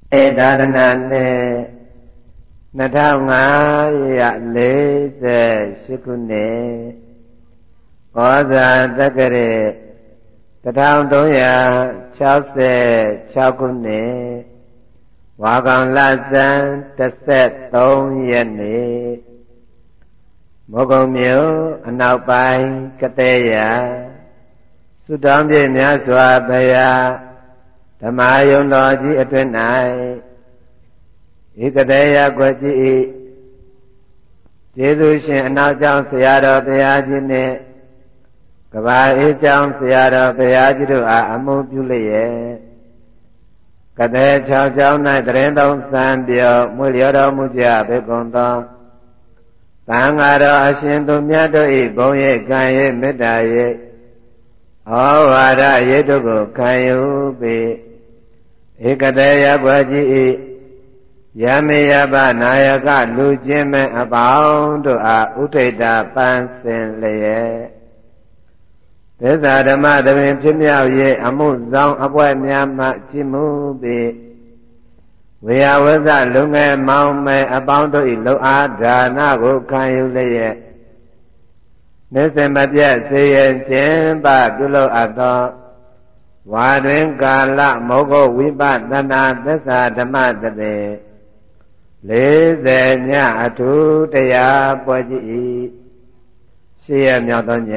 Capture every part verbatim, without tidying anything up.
ဧဒါရဏနဲ့နှစ်ထောင်ငါးရာလေးဆယ်ရှစ်ခုနှစ်ဩဇာတက္ကရာတစ်ထောင်သုံးရာခြောက်ဆယ်ခြောက်ခုနှစ်ဝါကောင်လဆန်းတစ်ဆက်သုံးရက်နေ့မုဂုံမြို့အနောက်ပိုင်းကတဲ့ရသုတောင်းပြည့်များစွာဘုရားဓမ္မယုံတော်ကြီးအတွင်၌ဧကတဲ့ရကွယ်ကြီး၏ကျေးဇူးရှင်အနောက်ကျောင်းဆရာတော်ဘုရားကြီးနှင့်ကဘာအေးကျောင်းဆရာတော်ဘုရားကြီးတို့အားအမှုပြုလျက်ကတဲ့၆ကျောင်း၌တရင်သုံးစံပြောမွေလျော်တော်မူကြဘေကုန်သောသံဃာတော်အရှင်သူမြတ်တို့၏ဘုံရိပ်ကံရိပ်မေတ္တာရိပ်ဩဝါဒရိပ်တို့ကိုခံယူပြီးဧကတဲ့ရကွယ်ကြီး၏ယမေယပနာယကလူချင်းမဲ့အပေါင်းတို့အားဥထိတ်တာပန်းစင်လျက်သစ္စာဓမ္မသဘင်ဖြစ်မြောက်၍အမှုဆောင်အပွဲများမှကြည်မှုပြီးဝေယဝဇ္ဇလူငယ်မောင်မယ်အပေါင်းတို့၏လုံအားဒါနကိုခံယူလျက်နေစင်မပြတ်စေရင်ခြင်းပပြုလုပ်အပ်သောဝါတွင်ကာလမောဂဝိပဿနာသစ္စာဓမ္မသဘင်လေးဆယ်ညအထူးတရားပွဲကြည်ရှေးရမြောက်သောည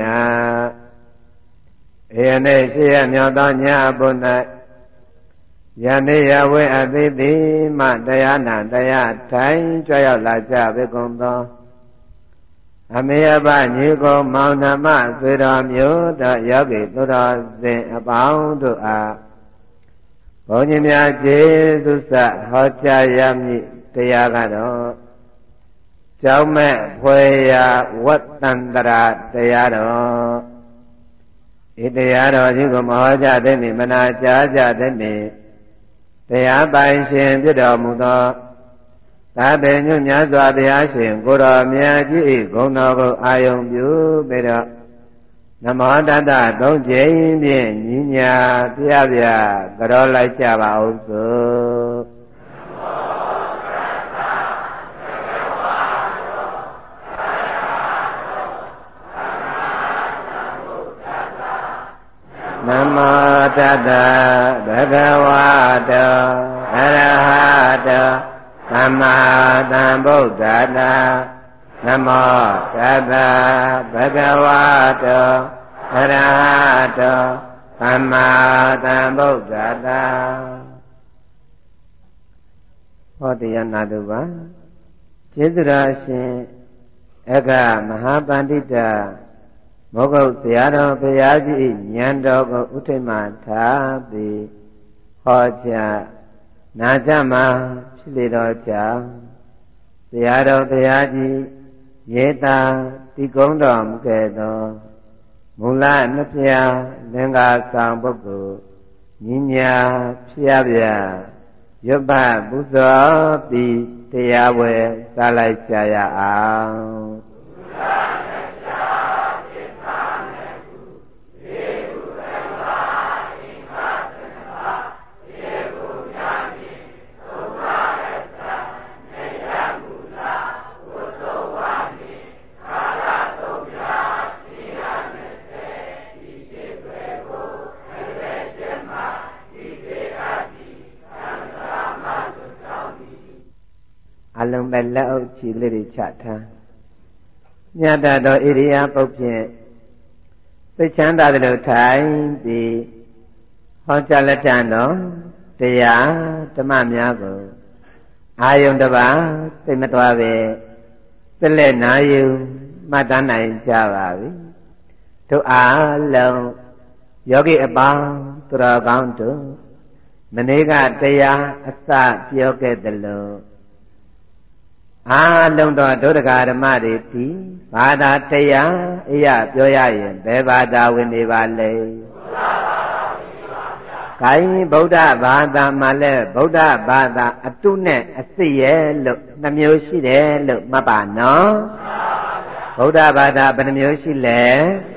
ဧယနေ့ရှေးရမြောက်သောညဘု၌ယနေ့ယဝေအသိတိမှတရားနာတရားထိုင်ကြွရောက်လာကြပေကုန်သောအမေယပညီကိုမောင်နှမဆွေတော်မျိုးတို့ယောဂီသူတော်စင်အပေါင်းတို့အားဘုန်းကြီးများကျေးဇူးစဟောကြားရမည်တရားကတော့ကျောင်းမဲ့ဖွယ်ရာဝတ္တန္တရာတရားတော်ဤတရားတော်ကြီးကိုမဟောကြားတဲ့နေ့မနာကြားကြတဲ့နေ့တရားပိုင်ရှင်ဖြစ်တော်မူသောသာပေညွတ်များစွာဘုရားရှင်ကိုတော်မြတ်ကြီး၏ဂုဏ်တော်ကိုအာယုံပြုပြီးတော့နမောတတ္တသုံးကြိမ်ဖြင့်ညီညာပြပြကြောလိုက်ကြပါဦးစို့နမောတတ္တဘဂဝတောအရဟတောသမ္မာသမ္ဗုဒ္ဓတ္တနမောတတ္တဘဂဝတောအရဟတောသမ္မာသမ္ဗုဒ္ဓတ္တဟောတရားနာတုပါကျေးဇူးတော်ရှင်အက္ခမဟာပန္တိတမောဂုတ်ဆရာတော်ဘုရားကြီးဉာဏ်တော်ကိုဥထိတ်မှထားပြီးဟောကြားနာကြမှာဖြစ်လေတော့ကြောင့်ဆရာတော်ဘုရားကြီးရေတာတိကုံးတော်မူခဲ့သောမူလနှစ်ပြားလင်္ကာဆောင်ပုဂ္ဂိုလ်ညီညာဖျားပြရွတ်ပပူဇော်ပြီးတရားဝဲစားလိုက်ကြရအောင်အလုံးပဲလက်အုပ်ချီလေးတွေချထားမြတ်တော်ဣရိယာပုတ်ဖြင့်သိချမ်းသာတယ်လို့ထိုင်ပြီးဟောကြားလက်ထံတော်တရားဓမ္မများကိုအာယုန်တပါသိမတော်ပဲပြည့်လက်နာယူမှတ်တမ်းနိုင်ကြပါပြီတို့အားလုံးယောဂီအပေါင်းသူတော်ကောင်းတို့မနေ့ကတရားအစပြောခဲ့သလိုအားလုံးသောဒုဒကာဓမ္မတွေဒီဘာသာတရားအရာပြောရရင်ဘယ်ဘာသာဝင်နေပါလဲဘုရားဘာသာဝင်ပါဗျာ။ခိုင်းဗုဒ္ဓဘာသာမှာလဲဗုဒ္ဓဘာသာအတုနဲ့အစစ်ရဲ့လို့နှမျိုးရှိတယ်လို့မှတ်ပါနော်။ဘုရားဘာသာဘယ်နှမျိုးရှိလဲ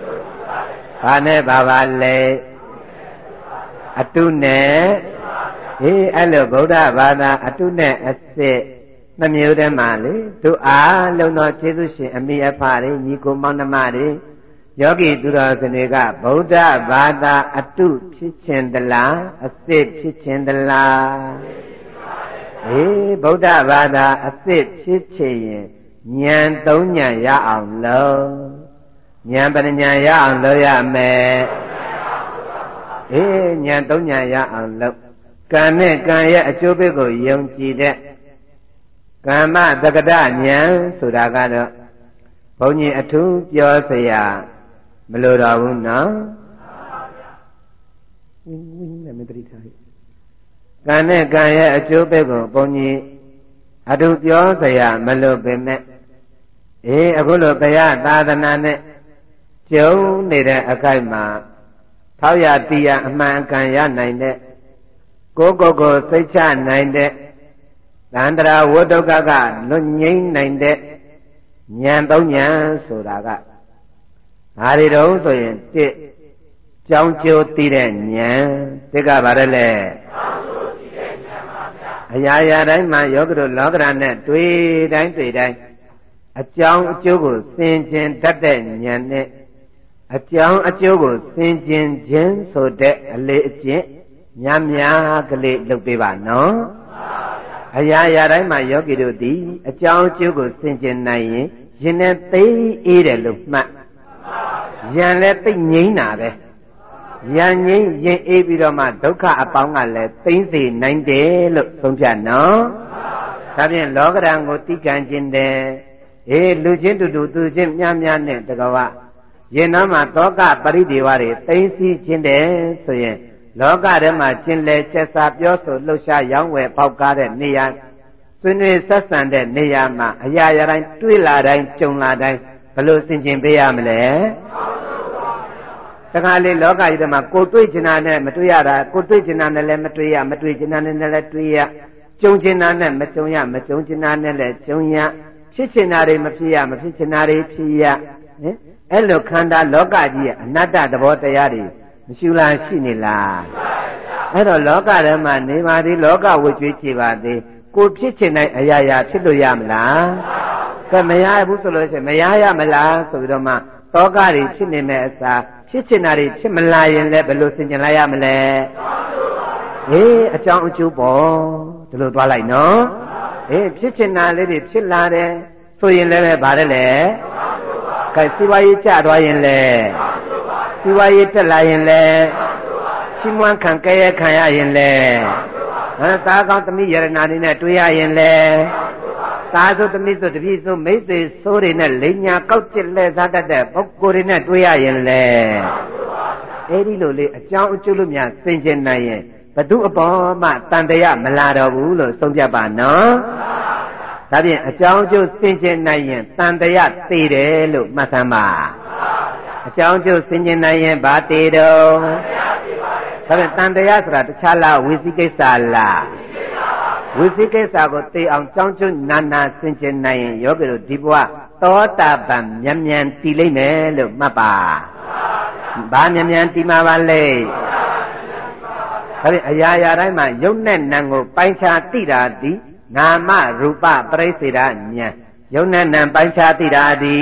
။ဘာနဲ့ဘာပါလဲ။အတုနဲ့အေးအဲ့လိုဗုဒ္ဓဘာသာအတုနဲ့အစစ်နှမျိုးတည်းမှာလေသူအားလုံးသောကျေးဇူးရှင်အမိအဖတွေညီကိုမောင်နှမတွေယောဂီသူတော်စင်တွေကဗုဒ္ဓဘာသာအတုဖြစ်ခြင်းတလားအစစ်ဖြစ်ခြင်းတလားအေးဗုဒ္ဓဘာသာအစစ်ဖြစ်ချင်ရင်ဉာဏ်သုံးဉာဏ်ရအောင်လုပ်ဉာဏ်ပညာရအောင်လုပ်ရမယ်အေးဉာဏ်သုံးဉာဏ်ရအောင်လုပ်ကံနဲ့ကံရဲ့အကျိုးပေးကိုယုံကြည်တဲ့ကမ္မတက္ကဋဉာဏ်ဆိုတာကတော့ဘုန်းကြီးအထူးပြောเสียမလိုတော့ဘူးနော်ဝင်းဝင်းနဲ့မတိထားကံနဲ့ကံရဲ့အကျိုးပေးကိုဘုန်းကြီးအထူးပြောเสียမလိုပေမဲ့အေးအခုလိုတရားသာသနာနဲ့ကျုံနေတဲ့အခိုက်မှာထောက်ရတရားအမှန်ကန်ရနိုင်တဲ့ကိုယ်ကိုယ်ကိုစိတ်ချနိုင်တဲ့သန္တရာဝတ္တုကကလွတ်ငြိမ်းနိုင်တဲ့ဉာဏ်သုံးဉာဏ်ဆိုတာကဘာတွေတော့ဆိုရင်တစ်ကြောင်းကျိုးသိတဲ့ဉာဏ်တစ်ကဘာလဲလဲကြောင်းကျိုးသိတဲ့ဉာဏ်ပါဗျာအရာရာတိုင်းမှာယောဂတို့လောကဓာတ်နဲ့တွေ့တိုင်းတွေ့တိုင်းအကြောင်းအကျိုးကိုသင်ကျင်တတ်တဲ့ဉာဏ်နဲ့အကြောင်းအကျိုးကိုသင်ကျင်ခြင်းဆိုတဲ့အလေအကျင့်များများကလေးလုပ်ပေးပါနော်အရာရာတိုင်းမှာယောဂီတို့ဒီအကြောင်းအကျိုးကိုသင်ကျင်နိုင်ရင်ရင်နဲ့သိအေးတယ်လို့မှတ်ရန်လည်းသိငြိမ်းတာပဲရန်ငြိမ်းရင်အေးပြီးတော့မှဒုက္ခအပေါင်းကလည်းသိမ့်စေနိုင်တယ်လို့ဆုံးဖြတ်နော်ဒါဖြင့်လောကဓာတ်ကိုတိကံခြင်းတယ်အေးလူချင်းတူတူသူချင်းများများနဲ့တကဝရင်နာမှာတောကပရိဒေဝတွေသိမ့်စီခြင်းတယ်ဆိုရင်လောကထဲမှာကျင်လေကျက်စာပြောဆိုလှုပ်ရှားရောင်းဝယ်ပေါက်ကားတဲ့နေရာဆွေးနွေးဆက်ဆံတဲ့နေရာမှာအရာရာတိုင်းတွေ့လာတိုင်းကြုံလာတိုင်းဘယ်လိုဆင်ခြင်ပေးရမလဲတခါလေလောကကြီးထဲမှာကိုတွေ့ချင်တာနဲ့မတွေ့ရတာကိုတွေ့ချင်တာနဲ့လည်းမတွေ့ရမတွေ့ချင်တာနဲ့လည်းတွေ့ရကြုံချင်တာနဲ့မကြုံရမကြုံချင်တာနဲ့လည်းကြုံရဖြစ်ချင်တာတွေမဖြစ်ရမဖြစ်ချင်တာတွေဖြစ်ရဟင်အဲ့လိုခန္ဓာလောကကြီးရဲ့အနတ္တသဘောတရားတွေမရှိလားရှိနေလားအဲ့တော့လောကထဲမှာနေပါသေးလောကဝိကျွေးကြည်ပါသေးကိုဖြစ်ချင်တဲ့အရာရာဖြစ်လို့ရမလားကဲမရဘူးဆိုလို့ရှိရင်မရရမလားဆိုပြီးတော့မှတောကတွေဖြစ်နေမဲ့အစားဖြစ်ချင်တာတွေဖြစ်မလာရင်လည်းဘယ်လိုဆင်ခြင်လိုက်ရမလဲအေးအကြောင်းအကျိုးပေါ့ဒီလိုသွားလိုက်နော်အေးဖြစ်ချင်တာလေးတွေဖြစ်လာတယ်ဆိုရင်လည်းပဲဗါတယ်လေကဲစီဝါရေးကျသွားရင်လည်းစီဝါရေးတက်လာရင်လည်းချီးမွမ်းခံကဲရခံရရင်လည်းဟမ်သားကောင်းသမီးယရနာတွေနဲ့တွေ့ရရင်လည်းသားဆိုသမီးဆိုတပည့်ဆိုမိတ်ဆွေဆိုးတွေနဲ့လိညာကောက်ကျစ်လဲစားတတ်တဲ့ပုဂ္ဂိုလ်တွေနဲ့တွေ့ရရင်လည်းအဲ့ဒီလိုလေးအကြောင်းအကျိုးလို့များသင်ကျင်နိုင်ရင်ဘသူအပေါ်မှတန်တရားမလာတော့ဘူးလို့ဆုံးဖြတ်ပါနော်ဒါဖြင့်အကြောင်းအကျိုးသင်ကျင်နိုင်ရင်တန်တရားသိတယ်လို့မှတ်သမ်းပါအကြောင်းကျိုးသင်ကျင်နိုင်ရင်ဘာတေတော့ဒါဖြင့်တန်တရားဆိုတာတခြားလားဝိသိကိစ္စလားဝိသိကိစ္စကိုသိအောင်ကြောင်းကျိုးနာနာသင်ကျင်နိုင်ရင်ယောဂီတို့ဒီဘဝသောတာပန်မြန်မြန်တည်လိမ့်မယ်လို့မှတ်ပါဘာမြန်မြန်တည်မှာပါလဲဒါဖြင့်အရာရာတိုင်းမှာယုတ်နဲ့နံကိုပိုင်းခြားသိတာဒီနာမရူပပရိစ္ဆေဒဉာဏ်ယုတ်နဲ့နံပိုင်းခြားသိတာဒီ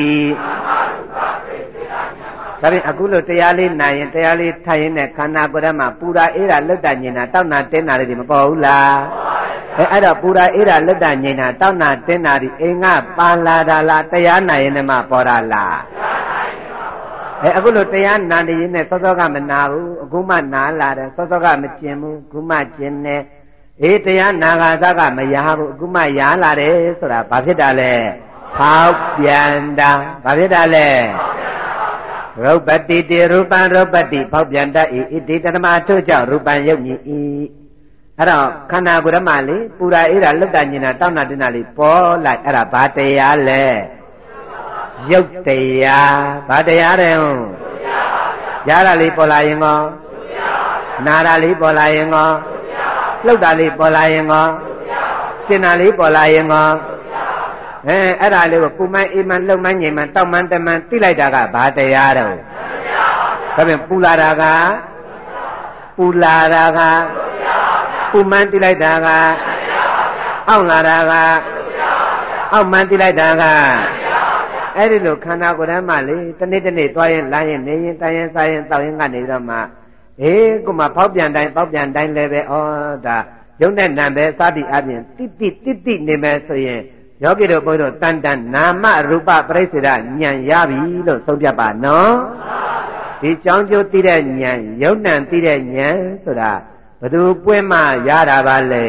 ဒါဖြင့်အခုလိုတရားလေးနိုင်ရင်တရားလေးထိုင်ရင်နဲ့ခန္ဓာကိုယ်ထဲမှာပူရာအေးရာလွတ်တာညင်တာတောက်နာတင်းတာတွေမပေါ်ဘူးလားအဲအဲ့တော့ပူရာအေးရာလွတ်တာညင်တာတောက်နာတင်းတာတွေအိမ်ကပါလာတာလားတရားနိုင်ရင်မှပေါ်တာလားအဲအခုလိုတရားနာနေရင်နဲ့စောစောကမနာဘူးအခုမှနာလာတယ်စောစောကမကျင်ဘူးအခုမှကျင်တယ်အေးတရားနာဂါသကမရဘူးအခုမှရလာတယ်ဆိုတာဘာဖြစ်တာလဲဖောက်ပြန်တာဘာဖြစ်တာလဲရုပ်ပတိတေရူပံရုပ်ပတိဖောက်ပြန်တတ်၏ဣတိတမထို့ကြောင့်ရူပံယုတ်မြည်၏အဲ့တော့ခန္ဓာကိုယ်ဓမ္မလေးပူရာအေးရာလွတ်တာညင်တာတောင်းတာတင်းတာလေးပေါ်လိုက်အဲ့ဒါဘာတရားလဲယုတ်တရားဘာတရားတဲ့ဟုတ်ရတာလေးပေါ်လာရင်ကောနာတာလေးပေါ်လာရင်ကောလှုပ်တာလေးပေါ်လာရင်ကောရှင်းတာလေးပေါ်လာရင်ကောအဲအဲ့ဒါလေးကိုပူမိုင်းအေးမှန်လှုပ်မှန်းငြိမ်မှန်တောက်မှန်းတမှန်သိလိုက်တာကဘာတရားတော့ဒါပြန်ပူလာတာကပူလာတာကပူမှန်းတိလိုက်တာကအောင့်လာတာကအောက်မှန်းတိလိုက်တာကအဲ့ဒီလိုခန္ဓာကိုယ်ထဲမှာလေတနေ့တနေ့သွားရင်လာရင်နေရင်တိုင်းရင်စားရင်တောက်ရင်ကနေတော့မှအေးကိုမှဖောက်ပြန်တိုင်းပေါက်ပြန်တိုင်းလည်းပဲဩဒါရုပ်နဲ့နာမ်ပဲစသည်အပြင်တိတိတိတိနေမယ်ဆိုရင်ယောဂီတို့ဘုန်းတို့တန်တန်နာမရူပပရိစ္ဆေဒဉာဏ်ရပြီလို့ဆုံးဖြတ်ပါနော်ဒီကြောင်းကျိုးသိတဲ့ဉာဏ်ယုံ nant သိတဲ့ဉာဏ်ဆိုတာဘယ်သူပွင့်မှရတာပါလဲ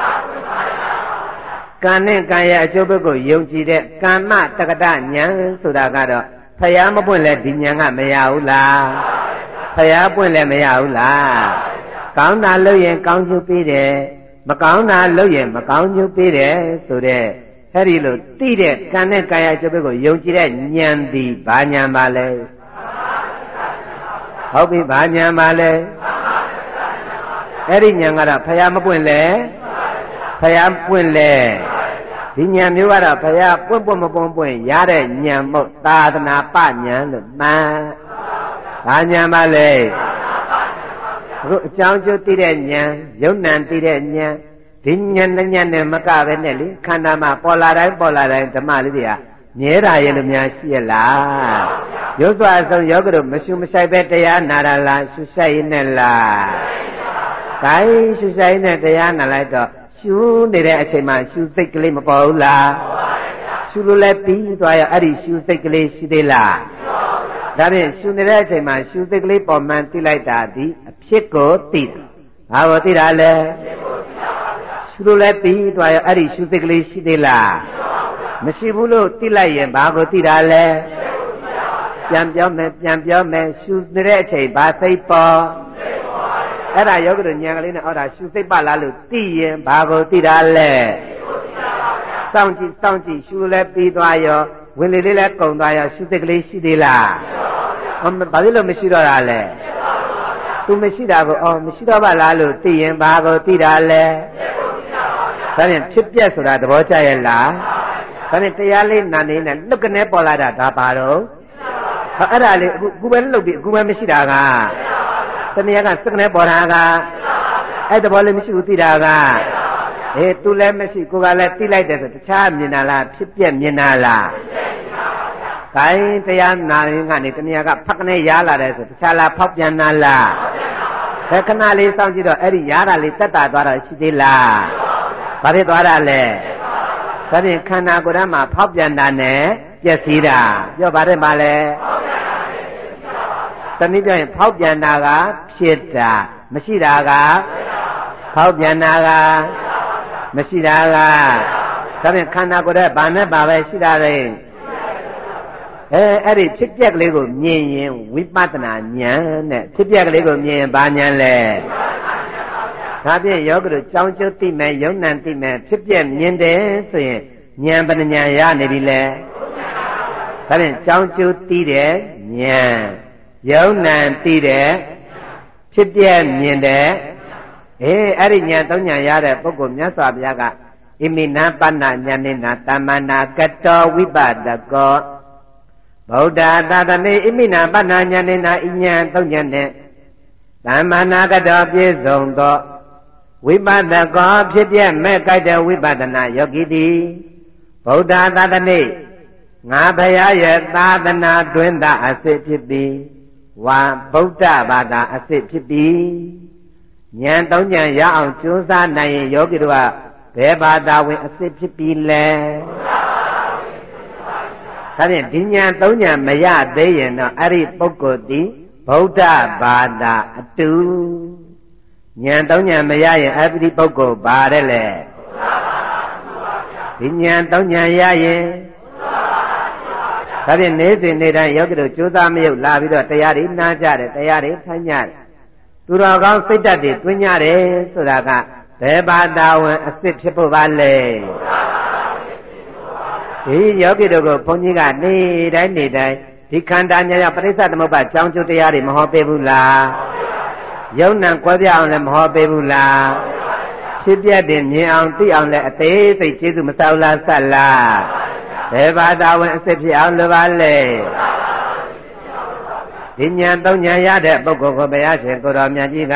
ကံနဲ့ကံရဲ့အကျိုးဘက်ကိုယုံကြည်တဲ့ကမ္မတက္ကတဉာဏ်ဆိုတာကတော့ဖယားမပွင့်လဲဒီဉာဏ်ကမရဘူးလားဖယားပွင့်လဲမရဘူးလားကောင်းတာလုပ်ရင်ကောင်းကျိုးပေးတယ်မကောင်းတာလုပ်ရင်မကောင်းကျိုးပေးတယ်ဆိုတဲ့အဲ့ဒီလိုသိတဲ့ကံနဲ့ကံရဲ့အကျိုးဘက်ကိုယုံကြည်တဲ့ဉာဏ်သည်ဘာဉာဏ်ပါလဲဟုတ်ပြီဘာဉာဏ်ပါလဲအဲ့ဒီဉာဏ်ကတော့ဖယားမပွင့်လဲဖယားပွင့်လဲဒီဉာဏ်မျိုးကတော့ဖယားပွင့်ပွင့်မပွင့်ပွင့်ရတဲ့ဉာဏ်မို့သာသနာပဉာဏ်လို့မှန်ဘာဉာဏ်ပါလဲအခုအကြောင်းကျိုးသိတဲ့ဉာဏ်ယုံ nant သိတဲ့ဉာဏ်ဒီဉာဏ်နဲ့ဉာဏ်နဲ့မကပဲနဲ့လေခန္ဓာမှာပေါ်လာတိုင်းပေါ်လာတိုင်းဓမ္မလေးတွေကမြဲတာရဲ့လို့များရှိရလားရုပ်စွာအဆုံးယောဂတို့မရှုမဆိုင်ပဲတရားနာရလားရှုဆိုင်ရနဲ့လားကိုင်းရှုဆိုင်နဲ့တရားနာလိုက်တော့ရှုနေတဲ့အချိန်မှာရှုစိတ်ကလေးမပေါ်ဘူးလားရှုလို့လည်းပြီးသွားရအဲ့ဒီရှုစိတ်ကလေးရှိသေးလားဒါဖြင့်ရှုနေတဲ့အချိန်မှာရှုစိတ်ကလေးပေါ်မှန်သိလိုက်တာဒီအဖြစ်ကိုသိတာဘာကိုသိတာလဲရှုလို့လည်းပြီးသွားရအဲ့ဒီရှုစိတ်ကလေးရှိသေးလားမရှိဘူးလို့သိလိုက်ရင်ဘာကိုသိတာလဲပြန်ပြောမယ်ပြန်ပြောမယ်ရှုနေတဲ့အချိန်ဘာစိတ်ပေါ်အဲ့ဒါယောဂတို့ဉာဏ်ကလေးနဲ့ဟောတာရှုစိတ်ပါလားလို့သိရင်ဘာကိုသိတာလဲစောင့်ကြည့်စောင့်ကြည့်ရှုလည်းပြီးသွားရောဝင်လေလေးလည်းကုန်သွားရောရှုစိတ်ကလေးရှိသေးလားဘာဖြစ်လို့မရှိတော့တာလဲသူမရှိတာကိုအော်မရှိတော့ပါလားလို့သိရင်ဘာကိုသိတာလဲဒါဖြင့်ဖြစ်ပြက်ဆိုတာသဘောကျရဲ့လားဒါနဲ့တရားလေးနာနေနဲ့လွတ်ကနေပေါ်လာတာဒါပါတော့အဲ့ဒါလေးအခုအခုပဲလွတ်ပြီးအခုပဲမရှိတာကတနည်းကစကနေပေါ်တာကအဲ့တဘောလေးမရှိဘူးသိတာကအေးသူလည်းမရှိကိုကလည်းသိလိုက်တယ်ဆိုတခြားမြင်တာလားဖြစ်ပြက်မြင်တာလားခိုင်းတရားနာရင်ကနေတနည်းကဖက်ကနေရလာတယ်ဆိုတခြားလားဖောက်ပြန်တာလားဒါခဏလေးစောင့်ကြည့်တော့အဲ့ဒီရတာလေးတက်တာသွားတာရှိသေးလားဘာဖြစ်သွားတာလဲဒါဖြင့်ခန္ဓာကိုယ်ထဲမှာဖောက်ပြန်တာနဲ့ပျက်စီးတာပြောပါတယ်ပါလဲတနည်းပြောရင်ဖောက်ပြန်တာကဖြစ်တာမရှိတာကဖောက်ပြန်တာကမရှိတာကဒါဖြင့်ခန္ဓာကိုယ်ထဲဘာနဲ့ပါပဲရှိတာလေအဲအဲ့ဒီဖြစ်ပျက်ကလေးကိုမြင်ရင်ဝိပဿနာဉာဏ်နဲ့ဖြစ်ပျက်ကလေးကိုမြင်ရင်ဘာဉာဏ်လဲဒါဖြင့်ယောဂတို့ကြောင်းကျိုးသိမယ်ယုံ nant သိမယ်ဖြစ်ပျက်မြင်တယ်ဆိုရင်ဉာဏ်ပညာရနေပြီလေဒါဖြင့်ကြောင်းကျိုးသိတဲ့ဉာဏ်ယုံ nant သိတဲ့ဖြစ်ပျက်မြင်တဲ့အေးအဲ့ဒီဉာဏ်သုံးဉာဏ်ရတဲ့ပုဂ္ဂိုလ်မြတ်စွာဘုရားကဣမိနာပဏ္ဏဉာဏိနာတမ္မနာကတောဝိပဒကောဗုဒ္ဓသာသနေဣမိနာပဏ္ဏဉာဏိနာဣဉာဏ်သုံးဉာဏ်နဲ့တမ္မနာကတောပြည့်စုံသောဝိပဿကောဖြစ်ပြမဲ့ကြိုက်တဲ့ဝိပဿနာယောဂီတိဗုဒ္ဓသာသနေငါဘုရားရဲ့သာသနာတွင်သာအစစ်ဖြစ်ပြီးဝါဗုဒ္ဓဘာသာအစစ်ဖြစ်ပြီးဉာဏ်သုံးဉာဏ်ရအောင်ကြိုးစားနိုင်ရင်ယောဂီတို့ကဘယ်ဘာသာဝင်အစစ်ဖြစ်ပြီးလဲဒါဖြင့်ဒီဉာဏ်သုံးဉာဏ်မရသေးရင်တော့အဲ့ဒီပုဂ္ဂိုလ်သည်ဗုဒ္ဓဘာသာအတူဉာဏ်သုံးဉာဏ်မရရင်အဲ့ဒီပုဂ္ဂိုလ်ဘာတဲ့လဲဒီဉာဏ်သုံးဉာဏ်ရရင်ဒါဖြင့်နေ့စဉ်နေ့တိုင်းယောဂီတို့ကြိုးစားမရုပ်လာပြီးတော့တရားတွေနားကြတယ်တရားတွေထိုင်ကြတယ်သူတော်ကောင်းစိတ်ဓာတ်တွေတွင်းကြတယ်ဆိုတာကဘယ်ဘာသာဝင်အစစ်ဖြစ်ဖို့ပါလဲဒီယောဂီတို့ကိုဘုန်းကြီးကနေတိုင်းနေတိုင်းဒီခန္ဓာညာရပရိစ္ဆသမုပ္ပါကြောင်းကျိုးတရားတွေမဟောပေးဘူးလားယုံ nant ကွဲပြားအောင်လည်းမဟောပေးဘူးလားဖြစ်ပြတဲ့မြင်အောင်သိအောင်လည်းအသေးစိတ်ကျေးဇူးမဆောက်လားဆက်လားဘယ်ဘာသာဝင်အစစ်ဖြစ်အောင်လိုပါလဲဒီဉာဏ်သုံးဉာဏ်ရတဲ့ပုဂ္ဂိုလ်ကိုဘုရားရှင်ကိုတော်မြတ်ကြီးက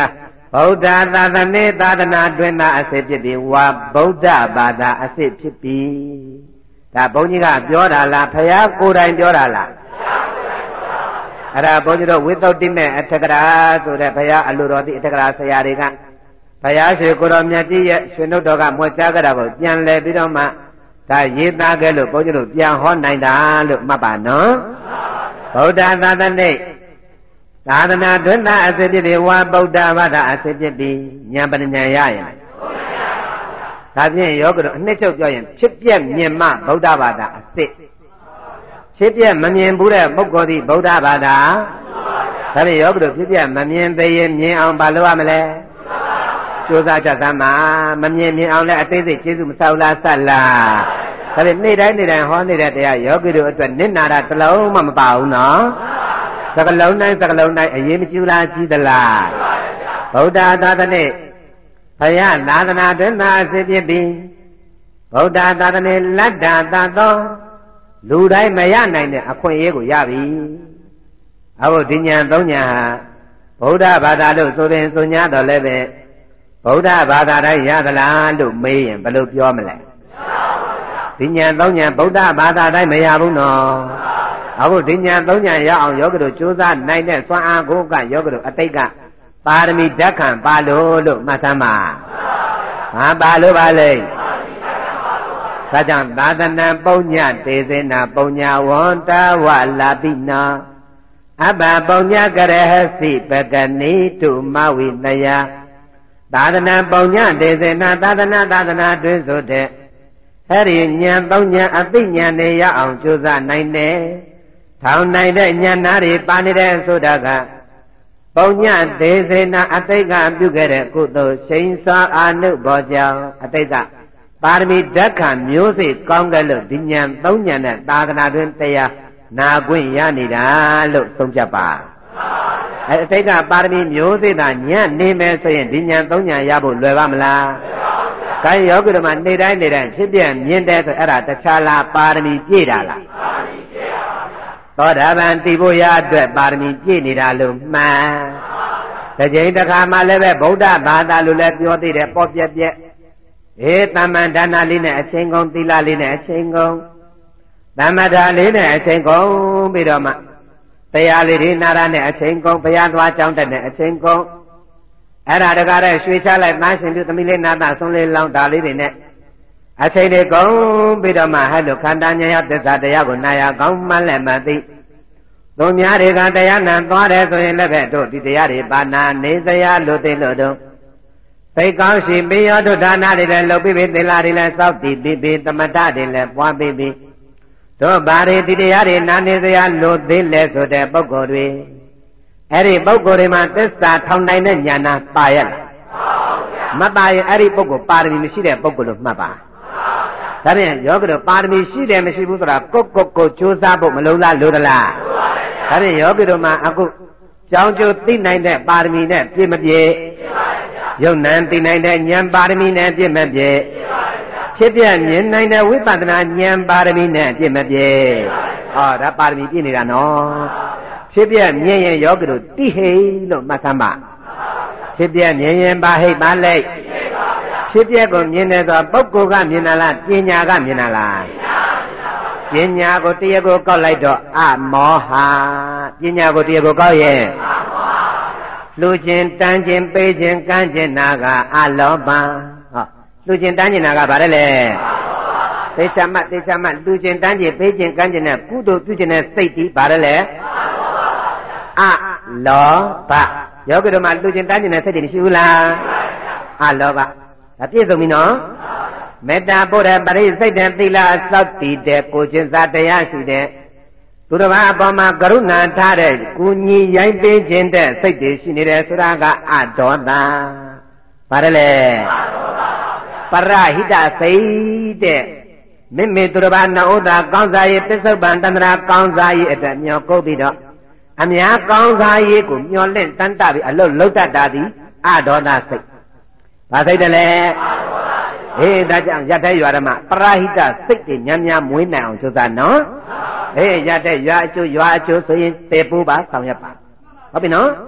ဗုဒ္ဓသာသနေသာသနာတွင်သာအစစ်ဖြစ်ပြီးဝါဗုဒ္ဓဘာသာအစစ်ဖြစ်ပြီးဒါဘုန်းကြီးကပြောတာလားဖယားကိုယ်တိုင်ပြောတာလားအဲ့ဒါဘုန်းကြီးတို့ဝိသုဒ္ဓိမေအထက်ကရာဆိုတဲ့ဘုရားအလိုတော်တိအထက်ကရာဆရာတွေကဘုရားရှင်ကိုတော်မြတ်ကြီးရဲ့ရှင်တို့တော်ကမွေးကြားကြတာကိုပြန်လဲပြီးတော့မှဒါရေးသားခဲ့လို့ဘုန်းကြီးတို့ပြန်ဟောနိုင်တာလို့မှတ်ပါနော်ဗုဒ္ဓသာသနေသာသနာတွင်သာအစစ်ဖြစ်ပြီးဝါဗုဒ္ဓဘာသာအစစ်ဖြစ်ပြီးဉာဏ်ပညာရရင်ဒါဖြင့်ယောဂတို့အနှစ်ချုပ်ပြောရင်ဖြစ်ပြက်မြင်မှဗုဒ္ဓဘာသာအစစ်ဖြစ်ပြက်မမြင်ဘူးတဲ့ပုဂ္ဂိုလ်ဒီဗုဒ္ဓဘာသာဒါဖြင့်ယောဂတို့ဖြစ်ပြက်မမြင်သေးရင်မြင်အောင်ဘာလုပ်ရမလဲကြိုးစားကြသမှာမမြင်မြင်အောင်လည်းအသေးစိတ်ကျေးဇူးမဆောက်လားဆက်လားဒါဖြင့်နေ့တိုင်းနေ့တိုင်းဟောနေတဲ့တရားယောဂီတို့အတွက်နစ်နာတာတစ်လုံးမှမပါဘူးနော်စကလုံးတိုင်းစကလုံးတိုင်းအရေးမကြီးလားကြီးသလားဗုဒ္ဓသာသနေဘုရားသာသနာတွင်သာအစစ်ဖြစ်ပြီးဗုဒ္ဓသာသနေလတ္တသသောလူတိုင်းမရနိုင်တဲ့အခွင့်အရေးကိုရပြီအခုဒီညာသုံးညာဟာဗုဒ္ဓဘာသာလို့ဆိုရင်ဆိုညာတော့လည်းပဲဗုဒ္ဓဘာသာတိုင်းရသလားလို့မေးရင်ဘယ်လိုပြောမလဲဒီညာသုံးညာဗုဒ္ဓဘာသာတိုင်းမရဘူးနော်အခုဒီညာသုံးညာရအောင်ယောဂတို့ကြိုးစားနိုင်တဲ့စွမ်းအားကိုကယောဂတို့အတိတ်ကပါရမီဓာတ်ခံပါလို့လို့မှတ်သမ်းပါဟာပါလို့ပါလေဒါကြောင့်သာသနာပုညတေသေနာပုညဝန္တဝလာပိနာအဘပုညကရဟစီပကနိတုမဝိနယသာသနာပုညတေသေနာသာသနာသာသနာတွင်ဆိုတဲ့အဲ့ဒီဉာဏ်သုံးဉာဏ်အသိဉာဏ်တွေရအောင်ကြိုးစားနိုင်တယ်ထောင်နိုင်တဲ့ဉာဏ်နာတွေပါနေတဲ့ဆိုတာကပုညတေသေနာအတိတ်ကပြုခဲ့တဲ့ကုသိုလ်ရှိန်စွာအာနုဘောကြောင့်အတိတ်ကပါရမီဓာတ်ခံမျိုးစေ့ကောင်းကြလို့ဒီဉာဏ်သုံးဉာဏ်နဲ့သာသနာတွင်တရားနာခွင့်ရနေတာလို့သုံးဖြတ်ပါအဲအတိတ်ကပါရမီမျိုးစေ့သာညံ့နေမယ်ဆိုရင်ဒီဉာဏ်သုံးဉာဏ်ရဖို့လွယ်ပါမလားကိုင်းယောဂီတို့မှာနေတိုင်းနေတိုင်းဖြစ်ပြမြင်တယ်ဆိုအဲ့ဒါတခြားလားပါရမီပြည့်တာလားပါရမီပြည့်ပါဗျာသောတာပန်တည်ဖို့ရအတွက်ပါရမီပြည့်နေတာလို့မှန်တစ်ချိန်တစ်ခါမှလည်းပဲဗုဒ္ဓဘာသာလို့လည်းပြောသေးတယ်ပေါ့ပြက်ပြက်အေးသမ္မာဒါနလေးနဲ့အချိန်ကုန်သီလလေးနဲ့အချိန်ကုန်သမ္မာဒါလေးနဲ့အချိန်ကုန်ပြီးတော့မှတရားလေးတွေနာရနဲ့အချိန်ကုန်ဘုရားသွားကြောင်းတက်နဲ့အချိန်ကုန်အဲ့ဒါတကားတဲ့ရွှေချလိုက်သားရှင်ပြုသမီးလေးနာတာဆုံးလေးလောင်းတာလေးတွေနဲ့အချိန်တွေကုန်ပြီးတော့မှဟဲ့လို့ခန္ဓာဉာဏ်ရသစ္စာတရားကိုနာရကောင်းမှလည်းမသိသူများတွေကတရားနာသွားတယ်ဆိုရင်လည်းပဲတို့ဒီတရားတွေပါနာနေစရာလို့သိလို့တော့သိကောင်းရှိပိယောတို့ဒါနတွေလည်းလုပ်ပြီးပြီသီလတွေလည်းစောင့်တည်ပြီးပြီသမထတွေလည်းပွားပြီးပြီတို့ဘာတွေဒီတရားတွေနာနေစရာလို့သိလဲဆိုတဲ့ပုဂ္ဂိုလ်တွေအဲ့ဒီပုဂ္ဂိုလ်တွေမှာသစ္စာထောင်နိုင်တဲ့ဉာဏ်နာပါရလားမပါရင်အဲ့ဒီပုဂ္ဂိုလ်ပါရမီမရှိတဲ့ပုဂ္ဂိုလ်လို့မှတ်ပါဒါဖြင့်ယောဂတို့ပါရမီရှိတယ်မရှိဘူးဆိုတာကိုကိုကိုကြိုးစားဖို့မလုံလားလို့သလားဒါဖြင့်ယောဂတို့မှာအခုကြောင်းကျိုးသိနိုင်တဲ့ပါရမီနဲ့ပြည့်မပြည့်ယုံနံသိနိုင်တဲ့ဉာဏ်ပါရမီနဲ့ပြည့်မပြည့်ဖြစ်ပြမြင်နိုင်တဲ့ဝိပဿနာဉာဏ်ပါရမီနဲ့ပြည့်မပြည့်ဟောဒါပါရမီပြည့်နေတာနော်ဖြစ်ပြမြင်ရင်ယောဂတို့တိဟိလို့မှတ်သမ်းပါဖြစ်ပြမြင်ရင်ပါဟိပါလိုက်ဖြစ်ပြကိုမြင်တယ်ဆိုပုဂ္ဂိုလ်ကမြင်တာလားပညာကမြင်တာလားပညာကိုတရားကိုကောက်လိုက်တော့အမောဟပညာကိုတရားကိုကောက်ရင်လူချင်းတန်းချင်းပေးချင်းကမ်းချင်းနာကအလောဘဟောလူချင်းတန်းချင်းနာကဘာလဲလဲသေချာမှသေချာမှလူချင်းတန်းချင်းပေးချင်းကမ်းချင်းနဲ့ကုသိုလ်ပြုချင်းနဲ့စိတ်ဒီဘာလဲလဲအလောဘယောဂီတို့မှာလူချင်းတန်းချင်းနဲ့စိတ်တွေမရှိဘူးလားအလောဘဒါပြည့်စုံပြီနော်မေတ္တာပို့တဲ့ပရိစိတ်တဲ့သီလစောင့်တည်တဲ့ကိုချင်းစာတရားရှိတဲ့သူတစ်ပါးအပေါ်မှာကရုဏာထားတဲ့ကုညီရိုင်းပေးခြင်းတဲ့စိတ်တွေရှိနေတယ်ဆိုတာကအဒေါသဘာလဲပရဟိတစိတ်တဲ့မိမိသူတစ်ပါးနှုတ်သာကောင်းစားရေးပစ္စုပန်တန္တရာကောင်းစားရေးအတွက်မျှော်ကိုပြီးတော့အများကောင်းစားရေးကိုမျှော်လင့်တန်တပြီးအလုတ်လုတ်တတ်တာသည်အဒေါသစိတ်ဘာစိတ်တလဲဟေးဒါကြောင့်ရတဲ့ရွာဓမ္မပရဟိတစိတ်တွေညံ့ညံ့မွေးနိုင်အောင်ကြိုးစားနော်ဟေးရတဲ့ရွာအကျိုးရွာအကျိုးဆိုရင်တေပိုးပါဆောင်ရပါဟုတ်ပြီနော်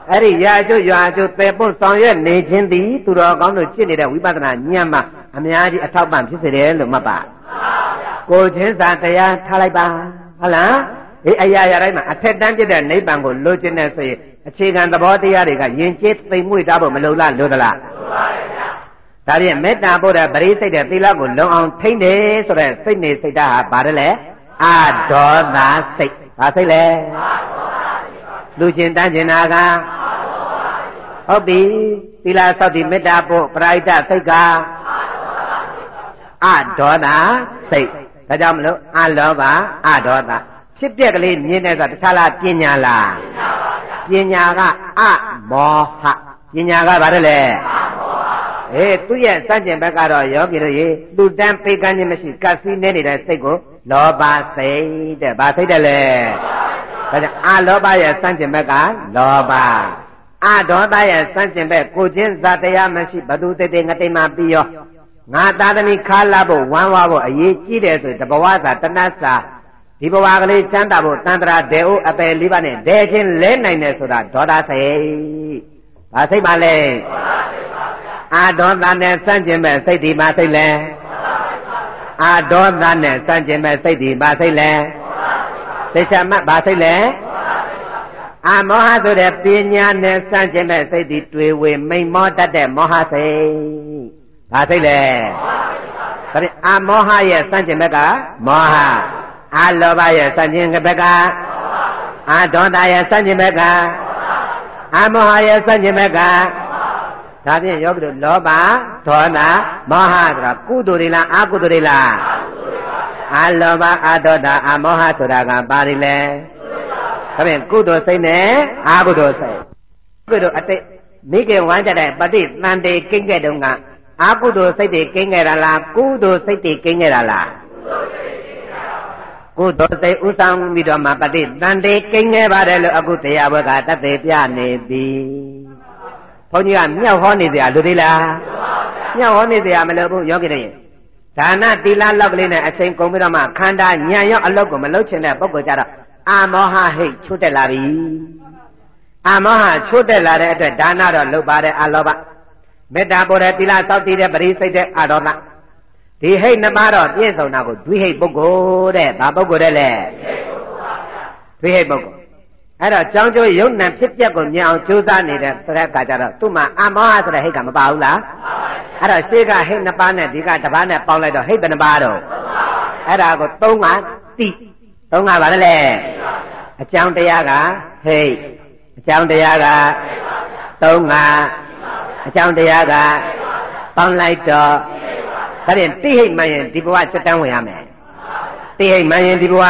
အဲ့ဒီရာကျုရွာကျုသေပွန့်ဆောင်ရွက်နေခြင်းသည်သူတော်ကောင်းတို့ဖြစ်နေတဲ့ဝိပဿနာဉာဏ်မှာအများကြီးအထောက်ပံ့ဖြစ်စေတယ်လို့မှတ်ပါကိုချင်းစာတရားထားလိုက်ပါဟုတ်လားအေးအရာရာတိုင်းမှာအထက်တန်းပြတဲ့နိဗ္ဗာန်ကိုလိုချင်တဲ့ဆိုရင်အခြေခံသဘောတရားတွေကယဉ်ကျေးသိမ်မွေ့တာဖို့မလိုလားလိုသလားလိုပါရဲ့ဗျာဒါဖြင့်မေတ္တာပို့တဲ့ပရိစိတ်တဲ့သီလကိုလုံအောင်ထိမ့်တယ်ဆိုတဲ့စိတ်နေစိတ်ဓာတ်ဟာဘာတယ်လဲအဒေါသစိတ်ဘာစိတ်လဲလူချင်းတန်းကျင်တာကဟုတ်ပြီသီလစောင့်တည်မေတ္တာပို့ပရိဒတ်စိတ်ကအဒေါသစိတ်ဒါကြောင့်မလို့အလောဘအဒေါသဖြစ်ပြက်ကလေးမြင်တဲ့ဆိုတခြားလားပညာလားပညာကအမောဟပညာကဘာလဲအေးသူ့ရဲ့စัจကျင်ဘက်ကတော့ယောဂီတို့ရေလူတန်းပေကန်းခြင်းမရှိကစီနေနေတဲ့စိတ်ကိုလောဘစိတ်တဲ့ဘာစိတ်တယ်လဲဒါကြောင့်အလောဘရဲ့စัจကျင်ဘက်ကလောဘအဒေါသရဲ့စัจကျင်ဘက်ကိုချင်းဇာတရားမရှိဘသူတိတ်တိတ်ငတိမပြီးရောငါသာသမီခါလာဖို့ဝမ်းဝါဖို့အရေးကြီးတယ်ဆိုတဘဝစာတဏှစာဒီဘဝကလေးချမ်းသာဖို့တန်ត្រာဒေဥအပယ်လေးပါးနဲ့ဒဲချင်းလဲနိုင်တယ်ဆိုတာဒေါသစိတ်ဘာစိတ်ပါလဲအာဒေါသနဲ့စန့်ကျင်မဲ့စိတ်ဒီမှာစိတ်လဲအာဒေါသနဲ့စန့်ကျင်မဲ့စိတ်ဒီမှာစိတ်လဲသိချမဘာစိတ်လဲအာမောဟဆိုတဲ့ပညာနဲ့စန့်ကျင်မဲ့စိတ်ဒီတွေ့ဝေမိန်မောတတ်တဲ့မောဟစိတ်ဘာစိတ်လဲဒါဖြင့်အာမောဟရဲ့စန့်ကျင်ဘက်ကမောဟအာလောဘရဲ့စန့်ကျင်ဘက်ကအာဒေါသရဲ့စန့်ကျင်ဘက်ကအာမောဟရဲ့စန့်ကျင်ဘက်ကဒါဖြင့်ယောဂီတို့လောဘဒေါသမောဟဆိုတာကုသိုလ်တွေလားအကုသိုလ်တွေလားအာလောဘအာဒေါသအာမောဟဆိုတာကဘာတွေလဲဒါဖြင့်ကုသိုလ်စိတ်နဲ့အကုသိုလ်စိတ်ကုသိုလ်အတိတ်မိခင်ဝမ်းကြတဲ့ပฏิတန်တေကိန်းခဲ့တုန်းကအကုသိုလ်စိတ်တွေကိန်းခဲ့တာလားကုသိုလ်စိတ်တွေကိန်းခဲ့တာလားကုသိုလ်စိတ်ဥဆောင်ပြီးတော့မှပฏิတန်တေကိန်းခဲ့ပါတယ်လို့အခုတရားဘက်ကတတ်သေးပြနေပြီဘုန်းကြီးကမြောက်ဟောနေကြလူသေးလားမြောက်ဟောနေကြမလို့ဘူးယောဂီတွေဒါနသီလလောက်ကလေးနဲ့အချိန်ကုန်ပြီးတော့မှခန္ဓာညံရောက်အလုပ်ကိုမလုပ်ချင်တဲ့ပုဂ္ဂိုလ်ကြတော့အာမောဟဟိတ်ချွတ်တက်လာပြီအာမောဟချွတ်တက်လာတဲ့အတွက်ဒါနတော့လုပ်ပါတယ်အလောဘမေတ္တာပို့တဲ့သီလစောင့်တည်တဲ့ပရိစိတ်တဲ့အဒေါသဒီဟိတ်နှစ်ပါးတော့ပြည့်စုံတာကိုဒွိဟိတ်ပုဂ္ဂိုလ်တဲ့ဘာပုဂ္ဂိုလ်တဲ့လဲဒွိဟိတ်ပုဂ္ဂိုလ်အဲ့တော့ကြောင်းကျိုးယုံနံဖြစ်ပျက်ကိုမြင်အောင်ကြိုးစားနေတဲ့သရက်ကကြတော့သူ့မှာအမောဟဆိုတဲ့ဟိတ်ကမပါဘူးလားအဲ့တော့ရှေ့ကဟိတ်နှစ်ပါးနဲ့ဒီကတစ်ပါးနဲ့ပေါင်းလိုက်တော့ဟိတ်ဘယ်နှပါးတော့အဲ့ဒါကိုသုံးကတိသုံးကပါလေအကြောင်းတရားကဟိတ်အကြောင်းတရားကသုံးကအကြောင်းတရားကပေါင်းလိုက်တော့ဒါဖြင့်တိဟိတ်မှန်ရင်ဒီဘဝစက်တန်းဝင်ရမယ်တိဟိတ်မှန်ရင်ဒီဘဝ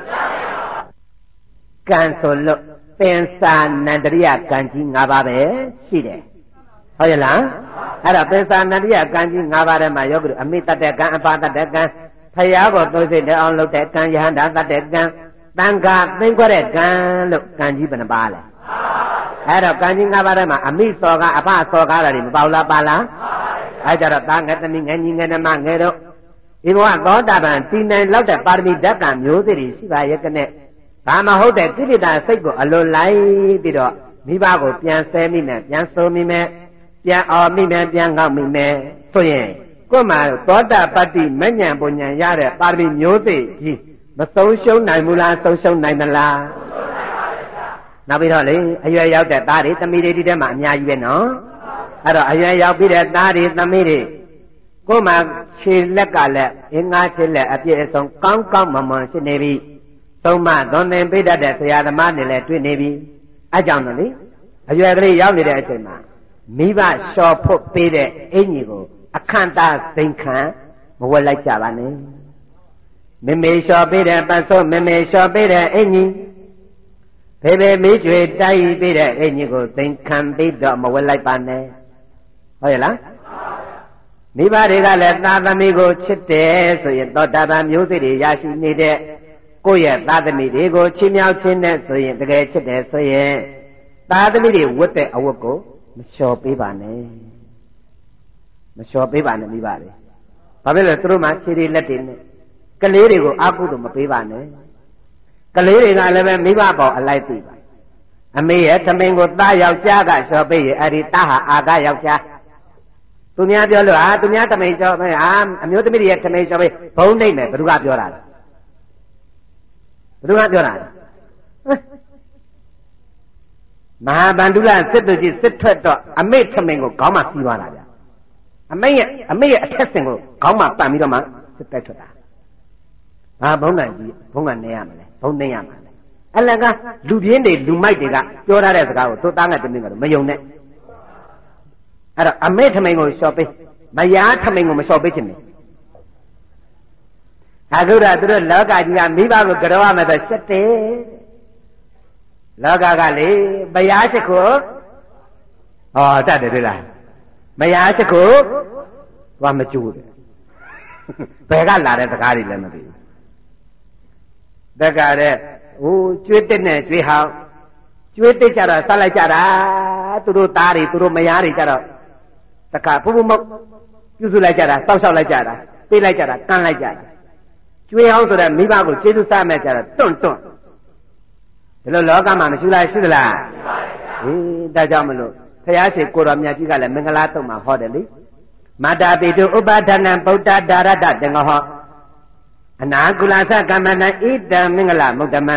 ကံဆိုလို့သင်္သာနန္တရိယကံကြီး၅ပါးပဲရှိတယ်ဟုတ်ရဲ့လားအဲ့ဒါသင်္သာနန္တရိယကံကြီး၅ပါးထဲမှာယောဂီအမိတတ်တဲ့ကံအပါတတ်တဲ့ကံဖရာကိုသိစိတ်တဲ့အောင်လုပ်တဲ့ကံယဟန္တာတတ်တဲ့ကံတန်ခါသိမ့်ခွတဲ့ကံလို့ကံကြီးဘယ်နှပါလဲအဲ့တော့ကံကြီး၅ပါးထဲမှာအမိစောကအဖစောကားတာတွေမပေါလားပါလားအဲ့ကြတော့သားငယ်သမီးငယ်ညီငယ်နှမငယ်တို့ဒီဘဝသောတာပန်တည်နိုင်လောက်တဲ့ပါရမီဓာတ်ကံမျိုးစေ့တွေရှိပါရဲ့ကနဲ့ဒါမဟုတ်တဲ့ကိလေသာစိတ်ကိုအလွန်လိုက်ပြီးတော့မိဘကိုပြန်ဆဲမိမယ်ပြန်ဆိုမိမယ်ပြန်အော်မိမယ်ပြန်ငေါ့မိမယ်ဆိုရင်ကိုယ်မှာသောတာပတ္တိမဉ္ဇဉ်ပုညံရတဲ့ပါရမီမျိုးစေ့ကြီးမဆုံးရှုံးနိုင်ဘူးလားဆုံးရှုံးနိုင်မလားနောက်ပြီးတော့လေအရွယ်ရောက်တဲ့သားတွေသမီးတွေဒီထဲမှာအများကြီးပဲနော်အဲ့တော့အရွယ်ရောက်ပြီးတဲ့သားတွေသမီးတွေကိုယ်မှာခြေလက်ကလည်းအင်္ဂါခြေလက်အပြည့်အစုံကောင်းကောင်းမွန်မွန်ရှိနေပြီသုံးမသွန်သင်ပေးတတ်တဲ့ဆရာသမားတွေလည်းတွေ့နေပြီအဲကြောင့်လေအရွယ်ကလေးရောက်နေတဲ့အချိန်မှာမိဘလျှော်ဖို့ပေးတဲ့အင်ကြီးကိုအခန့်သားစိန်ခံမဝက်လိုက်ကြပါနဲ့မေမေလျှော်ပေးတဲ့ပတ်စိုးမေမေလျှော်ပေးတဲ့အင်ကြီးဖေဖေမိကျွေတိုက်ပေးတဲ့အင်ကြီးကိုစိန်ခံပြီးတော့မဝက်လိုက်ပါနဲ့ဟုတ်ရဲ့လားမိဘတွေကလည်းသာသမီကိုချစ်တယ်ဆိုရင်သောတာပန်မျိုးစေ့တွေရရှိနေတဲ့ကိုယ့်ရဲ့သာသမီတွေကိုချီးမြှောက်ခြင်းနဲ့ဆိုရင်တကယ်ချစ်တယ်ဆိုရင်သာသမီတွေဝတ်တဲ့အဝတ်ကိုမလျှော်ပေးပါနဲ့မလျှော်ပေးပါနဲ့မိဘတွေဘာဖြစ်လဲသူတို့မှခြေတွေလက်တွေနဲ့ကလေးတွေကိုအာကုသို့မပေးပါနဲ့ကလေးတွေကလည်းပဲမိဘပေါ်အလိုက်သိပါအမေရဲ့သမင်ကိုသားယောက်ျားကလျှော်ပေးရဲ့အဲ့ဒီသားဟာအာကယောက်ျားသူများပြောလို့ဟာသူများသမင်လျှော်ပေးဟာအမျိုးသမီးတွေရဲ့သမင်လျှော်ပေးဘုံနှိမ့်မယ်ဘယ်သူကပြောတာလဲဘယ်သူကပြောတာလဲမဟာဗန္ဓုလစစ်သူကြီးစစ်ထွက်တော့အမေသမင်ကိုခေါင်းမှာစီးသွားတာဗျအမေရဲ့အမေရဲ့အထက်ဆင်ကိုခေါင်းမှာပန်ပြီးတော့မှစစ်တိုက်ထွက်တာဘာဘုံကကြီးဘုံကနေရမလဲဘုံနေရမှာလဲအလကလူပြင်းတွေလူမိုက်တွေကပြောထားတဲ့စကားကိုသူသားငါတမင်ကတော့မယုံနဲ့အဲ့တော့အမေထမိန်ကိုလျှော်ပေးမယားထမိန်ကိုမလျှော်ပေးခြင်းနဲ့အခုတော့သူတို့လောကကြီးကမိဘကိုကြောရမယ်ဆိုရှက်တယ်လောကကလေမယားချက်ကိုဟောတတ်တယ်တွေ့လားမယားချက်ကိုသွားမကြိုးတယ်ဘယ်ကလာတဲ့စကားတွေလည်းမသိဘူးတက်ကတဲ့ဟိုကျွေးတက်နဲ့ကျွေးဟောင်းကျွေးတက်ကြတော့ဆက်လိုက်ကြတာသူတို့သားတွေသူတို့မယားတွေကြတော့တခါဖူးဖူးမုတ်ပြုစုလိုက်ကြတာစောက်ရှောက်လိုက်ကြတာပေးလိုက်ကြတာကမ်းလိုက်ကြတာကျွေးဟောင်းဆိုတဲ့မိဘကိုကျေးဇူးစားမဲ့ကြတာတွန့်တွန့်ဒီလိုလောကမှာမရှိလားရှိသလားဟေးဒါကြောင့်မလို့ဘုရားရှင်ကိုတော်မြတ်ကြီးကလည်းမင်္ဂလာတုံမှာဟောတယ်လေမာတာပိတုဥပါဒနံဗုဒ္ဓဒါရတတငဟောအနာကုလသကမ္မနံဣတံမင်္ဂလမုဒ္ဓမံ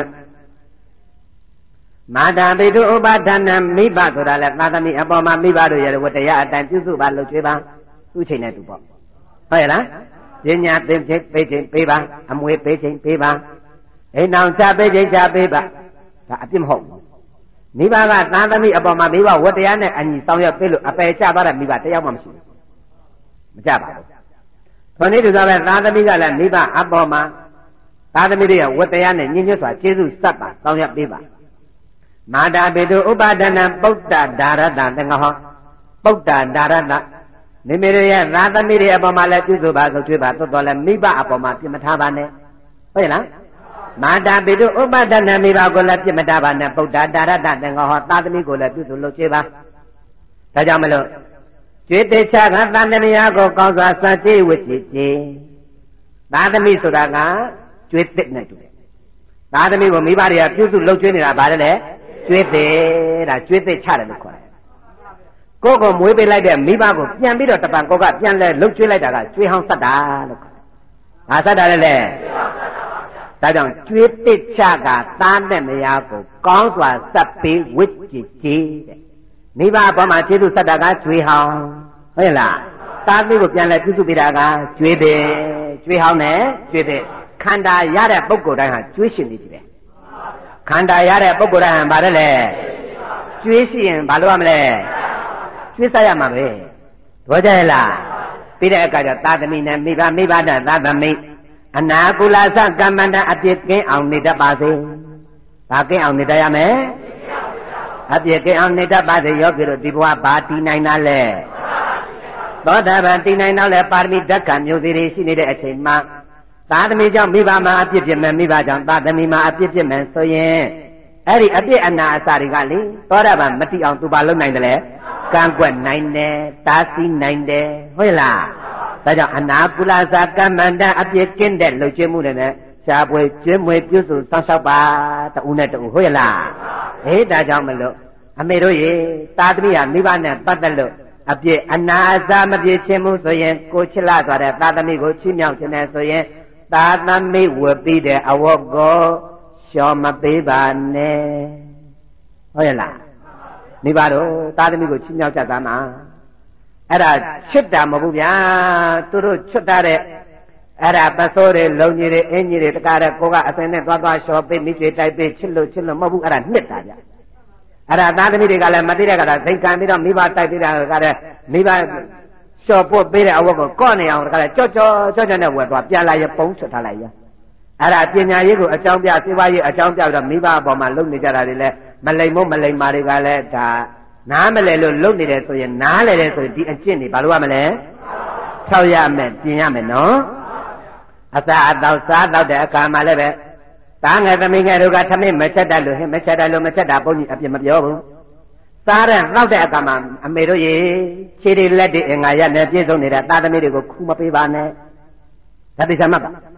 မာတာပိတုဥပါဒနံမိဘဆိုတာလဲသာသမီအပေါ်မှာမိဘတို့ရဲ့ဝတ္တရားအတိုင်းပြုစုပါလုပ်ချွေးပါသူ့ချိန်နဲ့သူပေါ့ဟုတ်ရဲ့လားပညာသင်ချိန်ပေးချိန်ပေးပါအမွေပေးချိန်ပေးပါအိမ်အောင်ချပေးချိန်ချပေးပါဒါအပြစ်မဟုတ်ဘူးမိဘကသာသမီအပေါ်မှာမိဘဝတ္တရားနဲ့အညီဆောင်ရွက်ပေးလို့အပယ်ချပါတဲ့မိဘတယောက်မှမရှိဘူးမကြပါဘူးခေါင်းလေးတူစားပဲသာသမီကလည်းမိဘအပေါ်မှာသာသမီတွေရဲ့ဝတ္တရားနဲ့ညှဉ်းညွတ်စွာကျေးဇူးစပ်ပါဆောင်ရွက်ပေးပါမာတာပေတုဥပါဒနာပုဒ္ဒဒါရတသင်္ဃဟောပုဒ္ဒဒါရတမိမိတို့ရဲ့သာသမီတွေအပေါ်မှာလည်းပြုစုပါဆိုချွေးပါသို့တော်လည်းမိဘအပေါ်မှာပြစ်မထားပါနဲ့ဟုတ်ရဲ့လားမာတာပေတုဥပါဒနာမိဘကိုလည်းပြစ်မထားပါနဲ့ပုဒ္ဒဒါရတသင်္ဃဟောသာသမီကိုလည်းပြုစုလုပ်ချွေးပါဒါကြောင့်မလို့ကျွေးတေချကသာသမီယာကိုကောင်းစွာစံကြည့်ဝစ်ကြည့်ခြင်းသာသမီဆိုတာကကျွေးတစ်နဲ့တူတယ်သာသမီကိုမိဘတွေကပြုစုလုပ်ကျွေးနေတာဗါတယ်လေကျွေးသေးတာကျွေးသေးချတယ်လို့ခေါ်တယ်ကိုယ့်ကိုမွေးပေးလိုက်တဲ့မိဘကိုပြန်ပြီးတော့တပံကိုကပြန်လဲလှုပ်ကျွေးလိုက်တာကကျွေးဟောင်းဆက်တာလို့ခေါ်တယ်။ဟာဆက်တာလေလေဒါကြောင့်ကျွေးသေးချကသားနဲ့မယားကိုကောင်းစွာဆက်ပေးဝစ်ကြည့်ကြည့်တဲ့မိဘအပေါ်မှာကျေးဇူးဆက်တာကကျွေးဟောင်းဟုတ်လားသားသမီးကိုပြန်လဲပြုစုပေးတာကကျွေးသေးကျွေးဟောင်းနဲ့ကျွေးသေးခန္ဓာရတဲ့ပုဂ္ဂိုလ်တိုင်းဟာကျွေးရှင်နေတယ်ခန္ဓာရတဲ့ပုဂ္ဂိုလ်တိုင်းဟာဘာလဲလဲကျွေးရှိရင်ဘာလို့ရမလဲကျွေးစားရမှာပဲဘောကြရဲ့လားပြီးတဲ့အခါကျသာသမီနဲ့မိဘမိဘတဲ့သာသမီအနာကုလသကမ္မန္တအပြစ်ကင်းအောင်နေတတ်ပါစေဒါကင်းအောင်နေတတ်ရမယ်အပြစ်ကင်းအောင်နေတတ်ပါစေယောဂီတို့ဒီဘဝဘာတည်နိုင်တာလဲသောတာပန်တည်နိုင်တော့လဲပါရမီဓက္ခမျိုးစီတွေရှိနေတဲ့အချိန်မှာသာသမီကြောင့်မိဘမှာအပြစ်ပြစ်မယ်မိဘကြောင့်သာသမီမှာအပြစ်ပြစ်မယ်ဆိုရင်အဲ့ဒီအပြစ်အနာအစာတွေကလေသောတာပန်မတိအောင်သူပါလုံနိုင်တယ်လေကန့်ကွက်နိုင်တယ်တားဆီးနိုင်တယ်ဟုတ်လားဒါကြောင့်အနာကုလသကမ္မန္တအပြစ်ကင်းတဲ့လှုပ်ကျွေးမှုတွေနဲ့ရှားပွဲကျွေးမွေပြုစုစောင့်ရှောက်ပါတူနဲ့တူဟုတ်လားဟေးဒါကြောင့်မလို့အမေတို့ရေသာသမီဟာမိဘနဲ့ပတ်သက်လို့အပြစ်အနာအစာမပြည့်ခြင်းမှုဆိုရင်ကိုချစ်လာသွားတဲ့သာသမီကိုချီးမြှောက်ခြင်းနဲ့ဆိုရင်သာသမီဝတ်ပြီးတဲ့အဝတ်ကိုလျှော်မပေးပါနဲ့ဟုတ်ရဲ့လားမိဘတို့သာသမီကိုချီးမြှောက်ကြသားမှာအဲ့ဒါချစ်တာမဟုတ်ဘူးဗျာသူတို့ချွတ်တဲ့အဲ့ဒါပစိုးတွေလုံကြီးတွေအင်းကြီးတွေတကားတဲ့ကိုကအစင်နဲ့သွားသွားလျှော်ပေးမိကျွေတိုက်ပေးချစ်လို့ချစ်လို့မဟုတ်ဘူးအဲ့ဒါနှစ်တာဗျအဲ့ဒါသာသမီတွေကလည်းမသိတဲ့ကတာသိခံပြီးတော့မိဘတိုက်ပေးတာကလည်းမိဘလျှော်ပို့ပေးတဲ့အဝတ်ကိုကော့နေအောင်တကားကြော့ကြော့ကြော့ကြော့နဲ့ဝယ်သွားပြန်လာရပုံးချွတ်ထားလိုက်ရအဲ့ဒါပညာရေးကိုအကြောင်းပြစေဝါရေးအကြောင်းပြပြီးတော့မိဘအပေါ်မှာလုပ်နေကြတာတွေလည်းမလိမ်မို့မလိမ်မာတွေကလည်းဒါနားမလဲလို့လုပ်နေတယ်ဆိုရင်နားလဲတယ်ဆိုရင်ဒီအကျင့်တွေဘာလို့ရမလဲထောက်ရမယ်ပြင်ရမယ်နော်အသာအသောစားတော့တဲ့အခါမှာလည်းပဲသားငယ်သမီးငယ်တို့ကထမင်းမချက်တတ်လို့ဟင်မချက်တတ်လို့မချက်တာဘုန်းကြီးအပြစ်မပြောဘူးစားတဲ့တောက်တဲ့အခါမှာအမေတို့ရေခြေတွေလက်တွေအင်္ဂါရနဲ့ပြည့်စုံနေတဲ့သားသမီးတွေကိုခူမပေးပါနဲ့ဒါသိချင်မှာပါ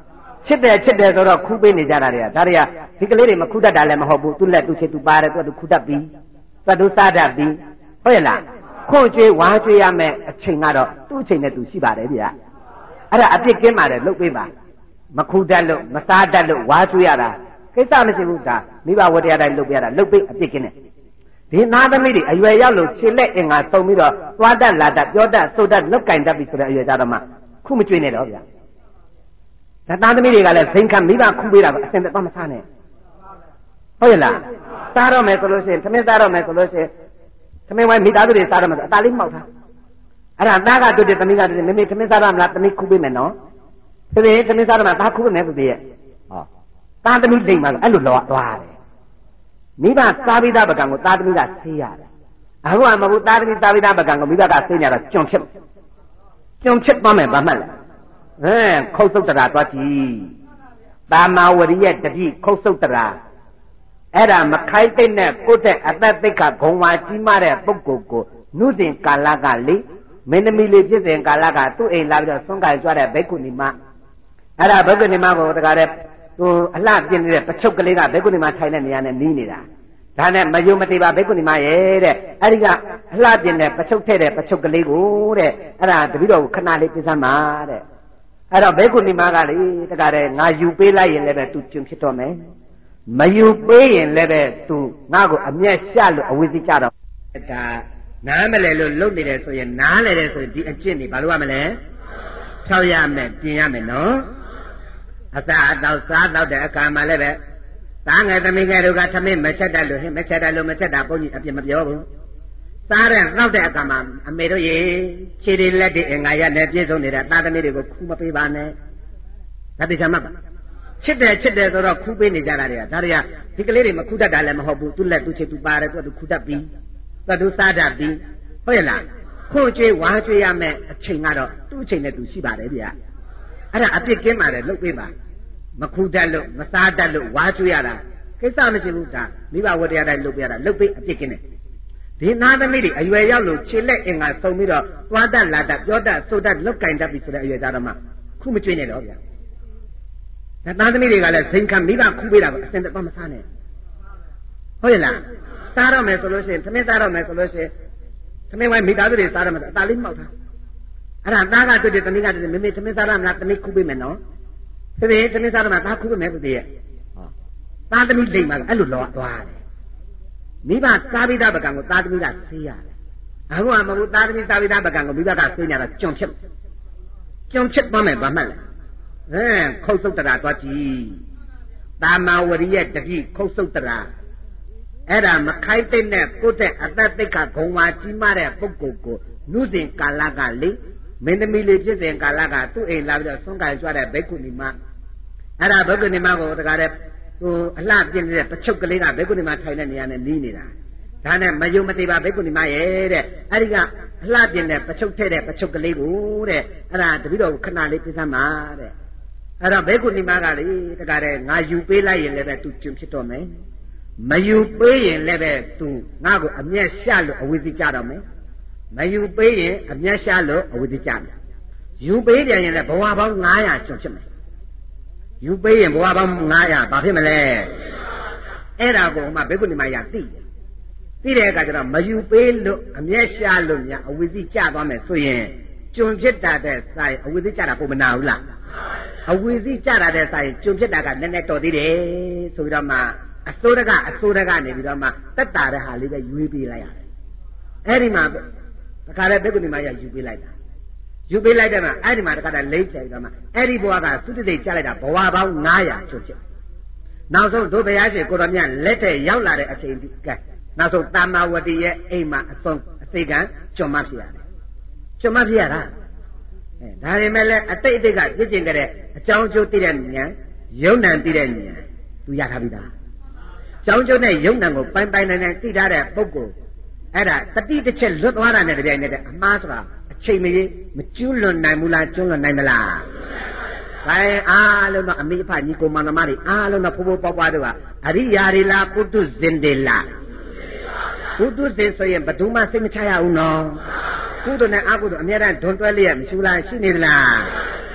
ချစ်တယ်ချစ်တယ်ဆိုတော့ခူးပေးနေကြတာတွေကဒါတွေကဒီကလေးတွေမခူးတတ်တာလည်းမဟုတ်ဘူးသူလက်သူချစ်သူပါတယ်သူကသူခူးတတ်ပြီးသူကသူစားတတ်ပြီးဟုတ်ရဲ့လားခွန့်ကျွေးဝါကျွေးရမယ်အချိန်ကတော့သူ့အချိန်နဲ့သူရှိပါတယ်ဗျာအဲ့ဒါအပြစ်ကင်းပါတယ်လုပ်ပေးပါမခူးတတ်လို့မစားတတ်လို့ဝါကျွေးရတာကိစ္စမရှိဘူးဒါမိဘဝတရားတိုင်းလုပ်ပြရတာလုပ်ပေးအပြစ်ကင်းတယ်ဒီသားသမီးတွေအရွယ်ရောက်လို့ခြေလက်အင်္ဂါသုံးပြီးတော့သွားတတ်လာတတ်ပြောတတ်ဆိုတတ်လောက်ကင်တတ်ပြီဆိုတဲ့အရွယ်ကြတော့မှခုမကျွေးနဲ့တော့ဗျာဒါသားသမီးတွေကလည်းစိန်ခံမိဘခုပေးတာကအစင်တော့မစားနဲ့ဟုတ်ရဲ့လားစားတော့မယ်ဆိုလို့ရှိရင်သမင်းစားတော့မယ်ဆိုလို့ရှိရင်သမင်းဝိုင်းမိသားစုတွေစားတော့မယ်အသာလေးမှောက်ထားအဲ့ဒါသားကတွေ့တဲ့သမီးကတွေ့တဲ့မမေသမင်းစားတော့မလားသမီးခုပေးမယ်နော်သမီးသမင်းစားတော့မှသားခုပေးမယ်ဆိုသေးရဲ့ဟောသားသမီးလိမ့်ပါဆိုအဲ့လိုလောသွားတယ်မိဘစားပြီးသားပကံကိုသားသမီးကဆေးရတယ်အခုကမဟုတ်သားသမီးစားပြီးသားပကံကိုမိဘကဆေးနေတော့ကျွံဖြစ်ကျွံဖြစ်သွားမယ်ဗမှတ်လားဟမ်ခုတ်ဆုတ်တရာသွားကြည့်တာမာဝရိယတတိခုတ်ဆုတ်တရာအဲ့ဒါမခိုက်တဲ့နဲ့ကိုယ့်တဲ့အသက်သိက္ခာဂုံဝါကြီးမားတဲ့ပုဂ္ဂိုလ်ကိုနုစဉ်ကာလကလေမင်းသမီးလေးဖြစ်စဉ်ကာလကသူ့အိမ်လာပြီးတော့ဆွမ်းကင်ကြွတဲ့ဘိက္ခုနီမအဲ့ဒါဘိက္ခုနီမကိုတကားတဲ့သူအလှပြင်းနေတဲ့ပချုပ်ကလေးကဘိက္ခုနီမထိုင်တဲ့နေရာနဲ့နီးနေတာဒါနဲ့မယုံမသေးပါဘိက္ခုနီမရဲ့တဲ့အဲ့ဒီကအလှပြင်းတဲ့ပချုပ်ထဲ့တဲ့ပချုပ်ကလေးကိုတဲ့အဲ့ဒါတပည့်တော်ခဏလေးပြစမ်းပါတဲ့အဲ့တော့ဘိက္ခုနီမကလေတကားတဲ့ငါယူပေးလိုက်ရင်လည်းပဲသူကျွံဖြစ်တော့မယ်မယူပေးရင်လည်းပဲသူငါ့ကိုအမျက်ရှလို့အဝိဇ္ဇကြတော့ဒါနားမလဲလို့လုပ်နေတယ်ဆိုရင်နားလဲတယ်ဆိုရင်ဒီအကျင့်တွေဘာလို့ရမလဲဖြောက်ရမယ်ပြင်ရမယ်နော်အစာအသောက်စားတော့တဲ့အခါမှာလည်းပဲသားငယ်သမီးငယ်တို့ကသမင်းမချက်တတ်လို့ဟင်မချက်တတ်လို့မချက်တာဘုန်းကြီးအပြစ်မပြောဘူးစားတဲ့တော့တဲ့အခါမှာအမေတို့ရေခြေတွေလက်တွေအင်္ဂါရနဲ့ပြည့်စုံနေတဲ့သားသမီးတွေကိုခူးမပေးပါနဲ့ဒါတိကျမှတ်ပါချစ်တယ်ချစ်တယ်ဆိုတော့ခူးပေးနေကြတာတွေကဒါတွေကဒီကလေးတွေမခူးတတ်တာလည်းမဟုတ်ဘူးသူလက်သူချစ်သူပါတယ်သူကသူခူးတတ်ပြီးသူကသူစားတတ်ပြီးဟုတ်ရဲ့လားခွန့်ကျွေးဝါကျွေးရမယ်အချိန်ကတော့သူ့အချိန်နဲ့သူရှိပါတယ်ဗျာအဲ့ဒါအပြစ်ကင်းပါတယ်လုပ်ပေးပါမခူးတတ်လို့မစားတတ်လို့ဝါကျွေးရတာကိစ္စမရှိဘူးဒါမိဘဝတရားတိုင်းလုပ်ပြရတာလုပ်ပေးအပြစ်ကင်းတယ်ဒီသားသမီးတွေအရွယ်ရောက်လို့ခြေလက်အင်္ဂါသုံးပြီးတော့သွားတတ်လာတတ်ပြောတတ်ဆိုတတ်လောက်ကင်တတ်ပြီဆိုတဲ့အရွယ်ကြတော့မှခုမကျွေးနဲ့တော့ဗျာဒါသားသမီးတွေကလည်းစိန်ခံမိဘခုပေးတာကအစင်တော့မစားနဲ့ဟုတ်ရဲ့လားစားတော့မယ်ဆိုလို့ရှိရင်သမင်းစားတော့မယ်ဆိုလို့ရှိရင်သမင်းဝိုင်းမိသားစုတွေစားတော့မယ်အသာလေးမှောက်ထားအဲ့ဒါသားကတွေ့တဲ့သမီးကတွေ့တဲ့မမေသမင်းစားရမလားသမီးခုပေးမယ်နော်သမီးသမင်းစားတော့မှသားခုပေးမယ်ဆိုသေးရဲ့ဟောသားသမီးလိမ့်ပါအဲ့လိုလောသွားတယ်မိဘစားပြီးသားပကံကိုသားသမီးကဆေးရတယ်အခုကမဟုတ်သားသမီးစားပြီးသားပကံကိုမိဘကဆေးနေတာကျွံဖြစ်ကျွံဖြစ်သွားမယ်ဗမှတ်လားဟမ်ခုတ်ဆုတ်တရာသွားကြည့်တာမာဝရိယတတိခုတ်ဆုတ်တရာအဲ့ဒါမခိုက်တဲ့နဲ့ကိုယ့်တဲ့အသက်သိက္ခာဂုံဝါကြီးမားတဲ့ပုဂ္ဂိုလ်ကိုနုစဉ်ကာလကလေမင်းသမီးလေးဖြစ်စဉ်ကာလကသူ့အိမ်လာပြီးတော့ဆွမ်းကင်ကြွတဲ့ဘိက္ခုနီမအဲ့ဒါဘိက္ခုနီမကိုတကားတဲ့သူအလှပြင်းနေတဲ့ပချုပ်ကလေးကဘိက္ခုနီမထိုင်တဲ့နေရာနဲ့နီးနေတာဒါနဲ့မယုံမသေးပါဘိက္ခုနီမရဲ့တဲ့အဲ့ဒီကအလှပြင်းတဲ့ပချုပ်ထဲ့တဲ့ပချုပ်ကလေးကိုတဲ့အဲ့ဒါတပည့်တော်ခဏလေးပြစမ်းပါတဲ့အဲ့တော့ဘိက္ခုနီမကလေတကားတဲ့ငါယူပေးလိုက်ရင်လည်းပဲသူကျွံဖြစ်တော့မယ်မယူပေးရင်လည်းပဲသူငါ့ကိုအမျက်ရှလို့အဝိဇ္ဇကြတော့မယ်မယူပေးရင်အမျက်ရှလို့အဝိဇ္ဇကြမယ်ယူပေးပြန်ရင်လည်းဘဝပေါင်းငါးရာကျွံဖြစ်မယ်ယူပေးရင်ဘဝပေါင်းငါးရာဘာဖြစ်မလဲအဲ့ဒါကိုမှဘိက္ခုနီမရသိတယ်သိတဲ့အခါကျတော့မယူပေးလို့အမျက်ရှလို့များအဝိဇ္ဇကြသွားမယ်ဆိုရင်ကျွံဖြစ်တာတဲ့စာရင်အဝိဇ္ဇကြတာပုံမနာဘူးလားအဝိဇ္ဇကြတာတဲ့စာရင်ကျွံဖြစ်တာကနည်းနည်းတော်သေးတယ်ဆိုပြီးတော့မှအစိုးရကအစိုးရကနေပြီးတော့မှတက်တာတဲ့ဟာလေးပဲယူပေးလိုက်ရတယ်အဲ့ဒီမှာတခါလေဘိက္ခုနီမရယူပေးလိုက်တာယူပေးလိုက်တဲ့မှာအဲ့ဒီမှာတခါတည်းလိမ့်ချင်တော့မှအဲ့ဒီဘဝကသုတတိတ်ကြားလိုက်တာဘဝပေါင်းငါးရာကျွတ်ဖြစ်နောက်ဆုံးတို့ဘုရားရှင်ကိုတော်မြတ်လက်တဲ့ရောက်လာတဲ့အချိန်ဒီကဲနောက်ဆုံးတာမာဝတိရဲ့အိမ်မှာအဆုံးအစိကံကျွတ်မဖြစ်ရတယ်ကျွတ်မဖြစ်ရတာအဲဒါပေမဲ့လည်းအတိတ်အတိတ်ကပြည့်ကျင်ကြတဲ့အကြောင်းကျိုးသိတဲ့ဉာဏ်ယုံနံသိတဲ့ဉာဏ်သူရထားပြီသားကြောင်းကျိုးနဲ့ယုံနံကိုပိုင်ပိုင်နိုင်နိုင်သိထားတဲ့ပုဂ္ဂိုလ်အဲ့ဒါတတိတစ်ချက်လွတ်သွားတာနဲ့တပြိုင်နက်တည်းအမှားဆိုတာအချိန်မကြီးမကျွလွန်နိုင်ဘူးလားကျွလွန်နိုင်မလားဘယ်အားလုံးတော့အမိအဖညီကိုမောင်နှမတွေအားလုံးတော့ဖိုးဖိုးပွားပွားတို့ကအရိယာတွေလားပုထုဇဉ်တွေလားပုထုဇဉ်ဆိုရင်ဘယ်သူမှစိတ်မချရဘူးနော်ကုသိုလ်နဲ့အကုသိုလ်အများအားဒွန်တွဲလျက်မရှိလားရှိနေသလား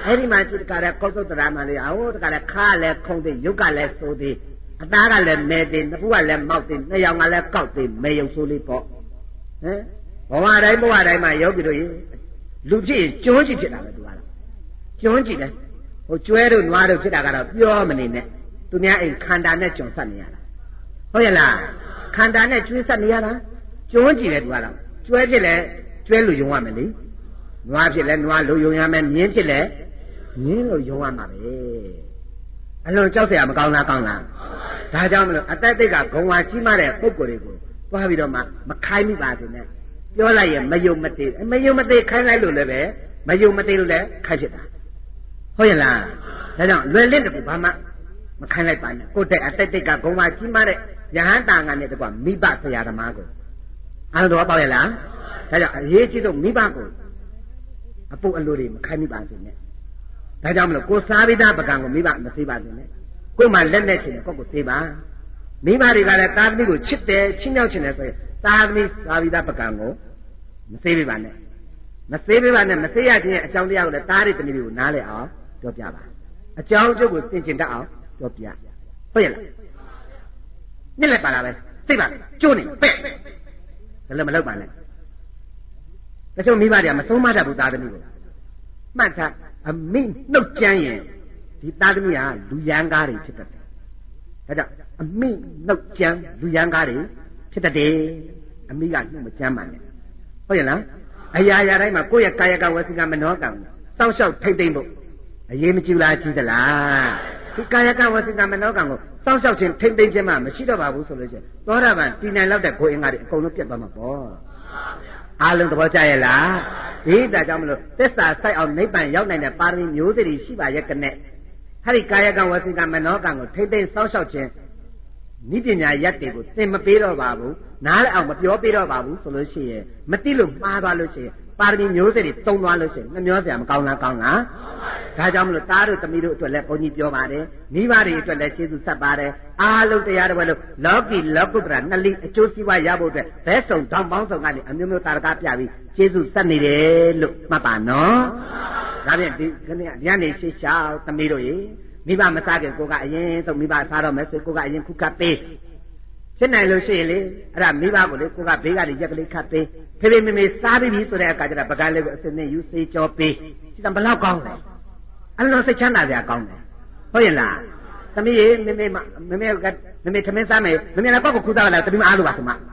အဲ့ဒီမှာကြည့်တခါလဲကောက်သုတ်တရားမှလေးဟိုတခါလဲခါလဲခုံသေးရုပ်ကလဲဆိုသေးအသားကလည်းမဲသေးနှစ်ခုကလည်းမောက်သေးနှစ်ယောက်ကလည်းကောက်သေးမဲရုပ်ဆိုးလေးပေါ့ဟမ်ဘဝတိုင်းဘဝတိုင်းမှာယောဂီတို့လူဖြစ်ရင်ကျွန်းကြည့်ဖြစ်တာပဲသူကတော့ကျွန်းကြည့်တယ်ဟိုကျွဲတို့နွားတို့ဖြစ်တာကတော့ပြောမနေနဲ့သူများအိမ်ခန္ဓာနဲ့ကျွန်းဆက်နေရတာဟုတ်ရဲ့လားခန္ဓာနဲ့ကျွေးဆက်နေရတာကျွန်းကြည့်တယ်သူကတော့ကျွဲဖြစ်လဲကျွဲလူယုံရမယ်လေနွားဖြစ်လဲနွားလူယုံရမယ်မြင်းဖြစ်လဲမြင်းလူယုံရမှာပဲအလွန်ကြောက်เสียမကောင်းလားကောင်းလားဒါကြောင့်မလို့အသက်တိတ်ကဂုံဝါကြီးမားတဲ့ပုဂ္ဂိုလ်တွေကိုတွားပြီးတော့မှမခိုင်းမိပါစေနဲ့ပြောလိုက်ရင်မယုံမသေးမယုံမသေးခိုင်းလိုက်လို့လည်းပဲမယုံမသေးလို့လည်းခိုင်းဖြစ်တာဟုတ်ရဲ့လားဒါကြောင့်လွယ်လင့်တကူဘာမှမခိုင်းလိုက်ပါနဲ့ကိုယ်တဲ့အသက်တိတ်ကဂုံဝါကြီးမားတဲ့ယဟန်တာငါနဲ့တကွမိဘဆရာသမားကိုအားလုံးတော့ပေါ့ရဲ့လားဒါကြောင့်အရေးကြီးဆုံးမိဘကိုအပုပ်အလိုတွေမခိုင်းမိပါစေနဲ့ဒါကြောင့်မလို့ကိုစားပြီးသားပကံကိုမိဘမသေးပါစေနဲ့ကိုယ်မှလက်နဲ့ချင်တယ်ကိုယ့်ကိုသေးပါမိဘတွေကလည်းသားသမီးကိုချစ်တယ်ချင်းမြောက်ချင်တယ်ဆိုရင်သားသမီးစားပြီးသားပကံကိုမသေးပေးပါနဲ့မသေးပေးပါနဲ့မသေးရခြင်းရဲ့အကြောင်းတရားကိုလည်းသားတွေသမီးတွေကိုနားလည်အောင်ပြောပြပါအကြောင်းအကျိုးကိုသင်ကျင်တတ်အောင်ပြောပြဟုတ်ရဲ့လားညစ်လိုက်ပါလားပဲသိပါကျိုးနေပဲ့ဒါလည်းမလုပ်ပါနဲ့တချို့မိဘတွေကမဆုံးမတတ်ဘူးသားသမီးကိုမှတ်ထားအမိနှုတ်ကြမ်းရင်ဒီသားသမီးဟာလူရန်ကားတွေဖြစ်တတ်တယ်ဒါကြောင့်အမိနှုတ်ကြမ်းလူရန်ကားတွေဖြစ်တတ်တယ်အမိကနှုတ်မကြမ်းပါနဲ့ဟုတ်ရဲ့လားအရာရာတိုင်းမှာကိုယ့်ရဲ့ကာယကဝစီကမနောကံစောင့်ရှောက်ထိမ့်သိမ့်ဖို့အရေးမကြီးလားကြီးသလားဒီကာယကဝစီကမနောကံကိုစောင့်ရှောက်ခြင်းထိမ့်သိမ့်ခြင်းမှမရှိတော့ပါဘူးဆိုလို့ရှိရင်သောတာပန်တည်နိုင်လောက်တဲ့ကိုယ်အင်္ဂါတွေအကုန်လုံးပြတ်သွားမှာပေါ့အားလုံးသဘောကျရဲ့လားဒီဒါကြောင့်မလို့သစ္စာစိုက်အောင်နိဗ္ဗာန်ရောက်နိုင်တဲ့ပါရမီမျိုးတွေရှိပါရဲ့ကနဲ့ဟာဒီကာယကံဝစီကမနောကံကိုထိမ့်သိမ့်စောင့်ရှောက်ခြင်းနိပညာရက်တွေကိုသင်မပေးတော့ပါဘူးနားလည်းအောင်မပြောပေးတော့ပါဘူးဆိုလို့ရှိရင်မသိလို့မှားသွားလို့ရှိရင်ပါရမီမျိုးတွေတုံသွားလို့ရှိရင်နှမျောစရာမကောင်းလားကောင်းလားဒါကြောင့်မလို့သားတို့သမီးတို့အတွက်လည်းဘုန်းကြီးပြောပါတယ်မိဘတွေအတွက်လည်းကျေးဇူးဆက်ပါတယ်အားလုံးတရားတော်လို့လောကီလောကုတ္တရာနှစ်လိအကျိုးစီးပွားရဖို့အတွက်ဘဲဆောင်တောင်းပေါင်းဆောင်ကနေအမျိုးမျိုးတာရကပြပြီးကျေးဇူးဆက်နေတယ်လို့မှတ်ပါနော်ဒါဖြင့်ဒီခဏညနေရှိချောက်သမီးတို့ရေမိဘမစားခင်ကိုကအရင်ဆုံးမိဘစားတော့မယ်ဆိုကိုကအရင်ခုခတ်ပေးဖြစ်နိုင်လို့ရှိရင်လေအဲ့ဒါမိဘကိုလေကိုကဘေးကနေရက်ကလေးခတ်ပေးဖေဖေမေမေစားပြီးပြီဆိုတဲ့အခါကျတော့ပကံလေးကိုအစင်းနဲ့ယူစေးကြောပေးဒီတံဘလောက်ကောင်းလဲအဲ့လိုစိတ်ချမ်းသာကြကောင်းတယ်ဟုတ်ရဲ့လားသမီးရေမေမေမေမေကမေမေသမင်းစားမယ်မေမေလည်းကောက်ကိုခူးသားလာသမီးမအားလို့ပါဆိုမှ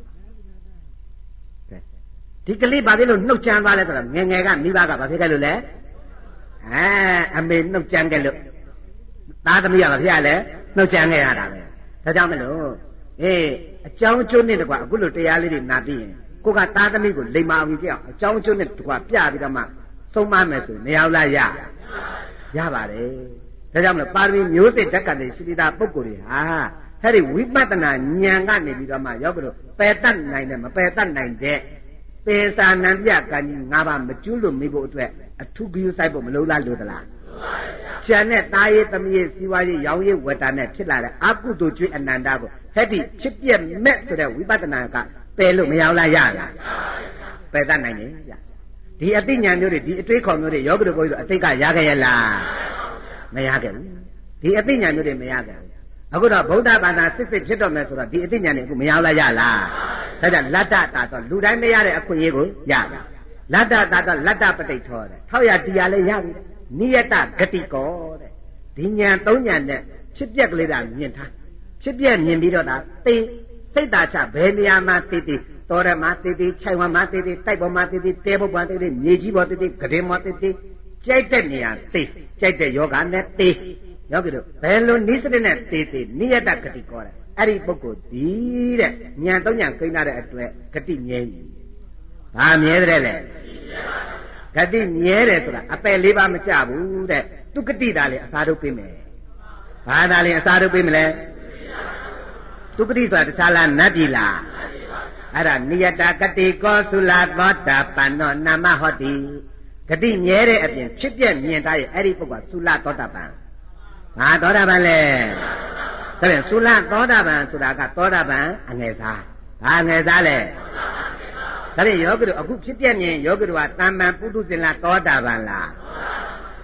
ဒီကလေးဘာဖြစ်လို့နှုတ်ကြမ်းသွားလဲဆိုတော့ငယ်ငယ်ကမိဘကဘာဖြစ်ခဲ့လို့လဲအဲအမေနှုတ်ကြမ်းခဲ့လို့သားသမီးကဘာဖြစ်ရလဲနှုတ်ကြမ်းခဲ့ရတာပဲဒါကြောင့်မလို့အေးအကြောင်းအကျိုးနဲ့တကွာအခုလိုတရားလေးတွေနာပြီးရင်ကိုကသားသမီးကိုလိမ္မာအောင်ကြည့်အောင်အကြောင်းအကျိုးနဲ့တကွာပြပြီးတော့မှသုံးမမယ်ဆိုမရောက်လားရရပါတယ်ဒါကြောင့်မလို့ပါရမီမျိုးစစ်ဓာတ်ကနေရှိပြီးသားပုဂ္ဂိုလ်တွေဟာအဲ့ဒီဝိပဿနာဉာဏ်ကနေပြီးတော့မှရောက်ပြီးတော့ပယ်တတ်နိုင်တယ်မပယ်တတ်နိုင်တဲ့ပေစာနံပြကံကြီး၅ပါးမကျွလို့မိဖို့အတွက်အထုဂယုစိုက်ဖို့မလို့လားလို့သလားကျန်တဲ့သားရေးသမီးရေးစီးပွားရေးရောင်းရေးဝတ္တနဲ့ဖြစ်လာတဲ့အကုသိုလ်ကျွေးအနန္တကိုဟဲ့ဒီဖြစ်ပြက်မဲ့ဆိုတဲ့ဝိပဿနာကပယ်လို့မရောက်လားရလားပယ်တတ်နိုင်တယ်ဗျဒီအသိဉာဏ်မျိုးတွေဒီအတွေးခေါ်မျိုးတွေယောဂီတို့ဘုရားအသိကရခဲ့ရဲ့လားမရခဲ့ဘူးဒီအသိဉာဏ်မျိုးတွေမရခဲ့ဘူးအခုတော့ဗုဒ္ဓဘာသာစစ်စစ်ဖြစ်တော့မယ်ဆိုတော့ဒီအသိဉာဏ်တွေအခုမရောက်လားရလားဒါကြောင့်လတ္တတာဆိုလူတိုင်းမရတဲ့အခွင့်အရေးကိုရတယ်လတ္တတာတော့လတ္တပဋိဋ္ဌောတဲ့ထောက်ရတရားလည်းရပြီနိယတဂတိကောတဲ့ဒီဉာဏ်သုံးဉာဏ်နဲ့ဖြစ်ပျက်ကလေးတာမြင်ထားဖြစ်ပျက်မြင်ပြီးတော့ဒါသိစိတ်သာချဘယ်နေရာမှာသိသိတော်ရမှာသိသိခြိုင်ဝမှာသိသိတိုက်ပေါ်မှာသိသိတဲပေါ်မှာသိသိမြေကြီးပေါ်သိသိကရင်မှာသိသိကြိုက်တဲ့နေရာသိကြိုက်တဲ့ယောဂနဲ့သိယောဂီတို့ဘယ်လိုနိစ္စနဲ့သိသိနိယတဂတိကောတဲ့အဲ့ဒီပုဂ္ဂိုလ်ဒီတဲ့ဉာဏ်သုံးဉာဏ်ကိန်းထားတဲ့အတွက်ဂတိမြဲပြီဘာမြဲတဲ့လဲဂတိမြဲတယ်ဆိုတာအပယ်လေးပါမကြဘူးတဲ့သူဂတိသာလေအစာထုတ်ပေးမယ်ဘာသာလေအစာထုတ်ပေးမလဲသူဂတိဆိုတာတခြားလားနတ်ပြည်လားအဲ့ဒါနိယတဂတိကောသုလသောတာပန္နောနာမဟောတိဂတိမြဲတဲ့အပြင်ဖြစ်ပြမြင်ထားရဲ့အဲ့ဒီပုဂ္ဂိုလ်သုလသောတာပန်ဘာသောတာပန်လဲဒါပြန်သုလသောတာပန်ဆိုတာကသောတာပန်အငယ်စားဘာအငယ်စားလဲဒါပြန်ယောဂီတို့အခုဖြစ်ပြမြင်ယောဂီတို့ကတမ္ပံပုထုဇဉ်လားသောတာပန်လား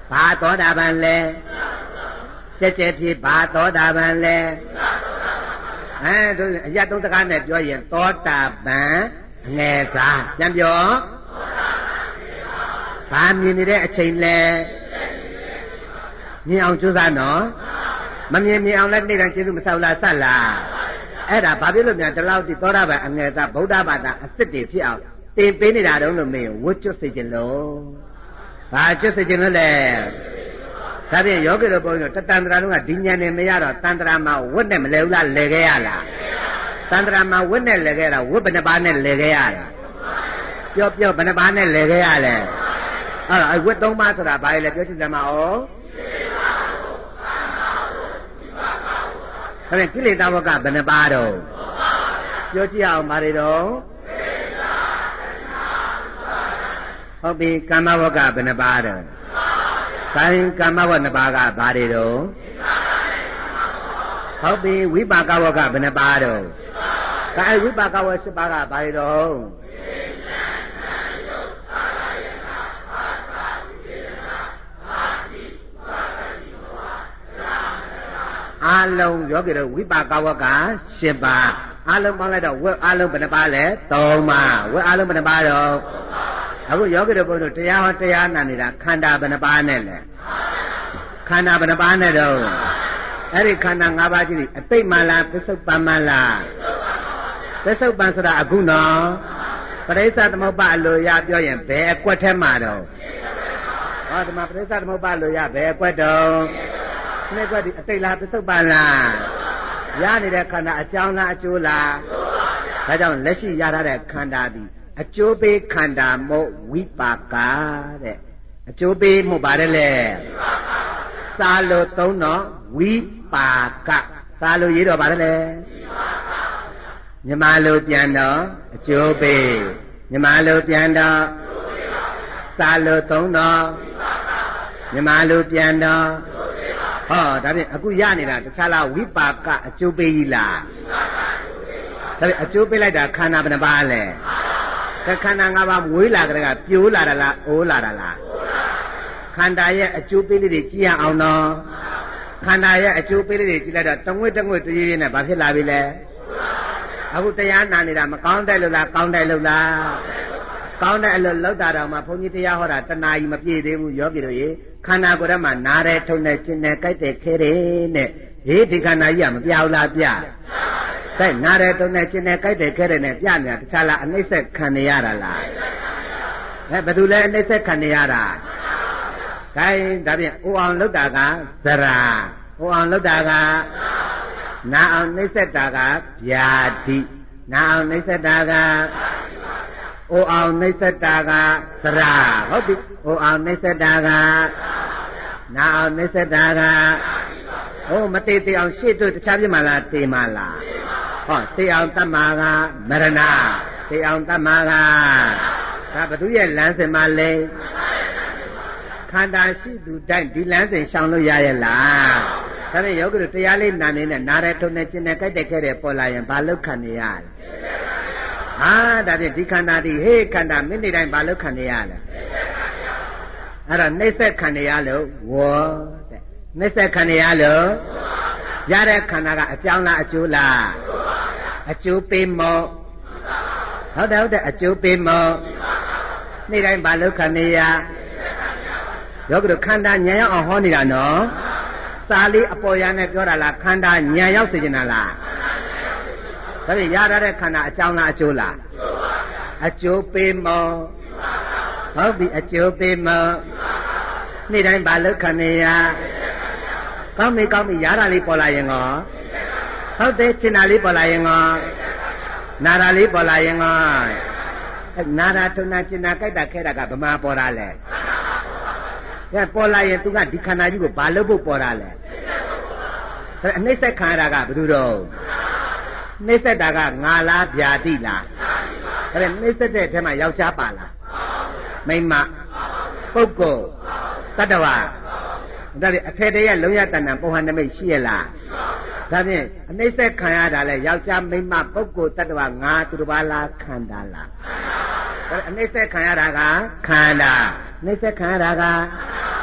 ဘာသောတာပန်လဲကျက်ကျက်ဖြစ်ဘာသောတာပန်လဲအဲတို့အရသုံးစကားနဲ့ပြောရင်သောတာပန်ငယ်စားပြန်ပြောဘာမြင်နေတဲ့အချိန်လဲမြင်အောင်ကြိုးစားနော်မမြင်မြင်အောင်လည်းနေ့တိုင်းကျေးဇူးမဆောက်လားဆက်လားအဲ့ဒါဘာဖြစ်လို့များဒီလောက်ဒီသောတာပန်အငယ်စားဗုဒ္ဓဘာသာအစ်စ်တွေဖြစ်အောင်သင်ပေးနေတာတုံးလို့မေးဝတ်ကျွတ်စေခြင်းလို့ဘာကျွတ်စေခြင်းလို့လဲဒါဖြင့်ယောဂီတို့ဘုန်းကြီးတို့တတန္တရာလုံးကဒီဉာဏ်နဲ့မရတော့တန္တရာမှာဝတ်နဲ့မလဲဘူးလားလဲခဲ့ရလားတန္တရာမှာဝတ်နဲ့လဲခဲ့တာဝတ်ဘယ်နှပါးနဲ့လဲခဲ့ရလဲပြောပြောဘယ်နှပါးနဲ့လဲခဲ့ရလဲအဲ့တော့ဝတ်သုံးပါးဆိုတာဘာလဲပြောချင်စမ်းမအောင်ဒါဖြင့်ကိလေသာဝကဘယ်နှပါးတော့ပြောကြည့်အောင်ပါလေတော့ဟုတ်ပြီကာမဝကဘယ်နှပါးတော့ကာယကာမဝနှစ်ပါးကဘာတွေတော့ဟုတ်ပြီဝိပါကဝကဘယ်နှပါးတော့ကာယဝိပါကဝရှစ်ပါးကဘာတွေတော့အာလုံးယောဂီတို့ဝိပါကဝကရှစ်ပါးအာလုံးပေါင်းလိုက်တော့ဝက်အာလုံးဘယ်နှပါးလဲသုံးပါးဝက်အာလုံးဘယ်နှပါးတော့အခုယောဂီတို့ဘုန်းတို့တရားဟောတရားနာနေတာခန္ဓာဘယ်နှပါးနဲ့လဲခန္ဓာဘယ်နှပါးနဲ့တော့အဲ့ဒီခန္ဓာ၅ပါးကြီးအတိတ်မှလားပစ္စုပန်မှလားပစ္စုပန်ဆိုတာအခုနော်ပရိစ္ဆသမုပ္ပါအလိုရပြောရင်ဘယ်အကွက်ထဲမှာတော့ဟောဒီမှာပရိစ္ဆသမုပ္ပါအလိုရဘယ်အကွက်တော့ဒီကွက်ဒီအတိတ်လားပစ္စုပန်လားရနေတဲ့ခန္ဓာအကြောင်းလားအကျိုးလားဒါကြောင့်လက်ရှိရထားတဲ့ခန္ဓာဒီအကျိုးပေးခန္ဓာမို့ဝိပါကတဲ့အကျိုးပေးမို့ပါတယ်လေစာလို့သုံးတော့ဝိပါကစာလို့ရေးတော့ပါတယ်လေမြမလို့ပြန်တော့အကျိုးပေးမြမလို့ပြန်တော့စာလို့သုံးတော့မြမလို့ပြန်တော့ဟောဒါဖြင့်အခုရနေတာတခြားလားဝိပါကအကျိုးပေးကြီးလားဒါဖြင့်အကျိုးပေးလိုက်တာခန္ဓာဘယ်နှပါးလဲခန္ဓာ၅ပါးမွေးလာကြတဲ့ကပြိုးလာတာလားအိုးလာတာလားခန္ဓာရဲ့အကျိုးပေးလေးတွေကြည့်ရအောင်နော်ခန္ဓာရဲ့အကျိုးပေးလေးတွေကြည့်လိုက်တော့တငွေ့တငွေ့တရွေ့ရွေ့နဲ့ဘာဖြစ်လာပြီလဲအခုတရားနာနေတာမကောင်းတဲ့လို့လားကောင်းတဲ့လို့လားကောင်းတဲ့အလုပ်လောက်တာတော့မှဘုန်းကြီးတရားဟောတာတဏှာကြီးမပြည့်သေးဘူးယောဂီတို့ရေခန္ဓာကိုယ်ထဲမှာနားတယ်ထုံတယ်ကျင်တယ်ကြိုက်တယ်ခဲတယ်နဲ့ဟေးဒီခန္ဓာကြီးကမပြောင်းလားပြတဲ့နားတယ်ထုံတယ်ကျင်တယ်ကြိုက်တယ်ခဲတယ်နဲ့ပြနေတာတခြားလားအနှိမ့်ဆက်ခံနေရတာလားအဲဘယ်သူလဲအနှိမ့်ဆက်ခံနေရတာဒါရင်ဒါဖြင့်အိုအောင်လောက်တာကဇရာအိုအောင်လောက်တာကနာအောင်နှိမ့်ဆက်တာကဗျာတိနာအောင်နှိမ့်ဆက်တာကအိုအောင်နှိမ့်ဆက်တာကသရာဟုတ်ပြီအိုအောင်နှိမ့်ဆက်တာကနာအောင်နှိမ့်ဆက်တာကဟိုမသေးသေးအောင်ရှေ့တို့တခြားပြမလားသေမလားဟောသေအောင်တတ်မှာကမရဏသေအောင်တတ်မှာကဒါဘသူရဲ့လမ်းစဉ်မှာလဲခန္ဓာရှိသူတိုင်းဒီလမ်းစဉ်ရှောင်လို့ရရဲ့လားဒါနဲ့ယောဂီတို့တရားလေးနာနေနဲ့နားရဲထုံနဲ့ကျင်နဲ့ကြိုက်တဲ့ခဲတဲ့ပေါ်လာရင်ဘာလောက်ခံနေရလဲဟာဒါဖြင့်ဒီခန္ဓာဒီဟေးခန္ဓာမိနစ်တိုင်းဘာလို့ခံနေရလဲအဲ့တော့နှိမ့်ဆက်ခံနေရလို့ဝေါ်တဲ့နှိမ့်ဆက်ခံနေရလို့ရတဲ့ခန္ဓာကအကြောင်းလားအကျိုးလားအကျိုးပေးမောဟုတ်တယ်ဟုတ်တယ်အကျိုးပေးမောနေ့တိုင်းဘာလို့ခံနေရယောဂီတို့ခန္ဓာဉာဏ်ရောက်အောင်ဟောနေတာနော်စာလေးအပေါ်ရနဲ့ပြောတာလားခန္ဓာဉာဏ်ရောက်စေချင်တာလားဒါဖြင့်ရတဲ့ခန္ဓာအကြောင်းလားအကျိုးလားအကျိုးပေးမောဟုတ်ပြီအကျိုးပေးမောနေ့တိုင်းဘာလို့ခံနေရကောင်းပြီကောင်းပြီရတာလေးပေါ်လာရင်ကောဟုတ်တယ်ကျင်တာလေးပေါ်လာရင်ကောနာတာလေးပေါ်လာရင်ကောအဲနာတာထုံတာကျင်တာကြိုက်တာခဲတာကဗမာပေါ်တာလဲကဲပေါ်လာရင်သူကဒီခန္ဓာကြီးကိုဘာလို့ဖို့ပေါ်တာလဲအဲအနှိမ့်ဆက်ခံရတာကဘယ်သူတော့နှိမ့်ဆက်တာကငါလားဗျာတိလားအဲ့ဒါနှိမ့်ဆက်တဲ့အထက်မှာယောက်ျားပါလားမိန်းမပုဂ္ဂိုလ်တတ္တဝါဒါဖြင့်အထေတရဲ့လုံးရတဏ္ဍပုံဟန်နမိတ်ရှိရလားဒါဖြင့်အနှိမ့်ဆက်ခံရတာလဲယောက်ျားမိန်းမပုဂ္ဂိုလ်တတ္တဝါငါသူတစ်ပါးလားခန္ဓာလားဒါအနှိမ့်ဆက်ခံရတာကခန္ဓာနှိမ့်ဆက်ခံရတာက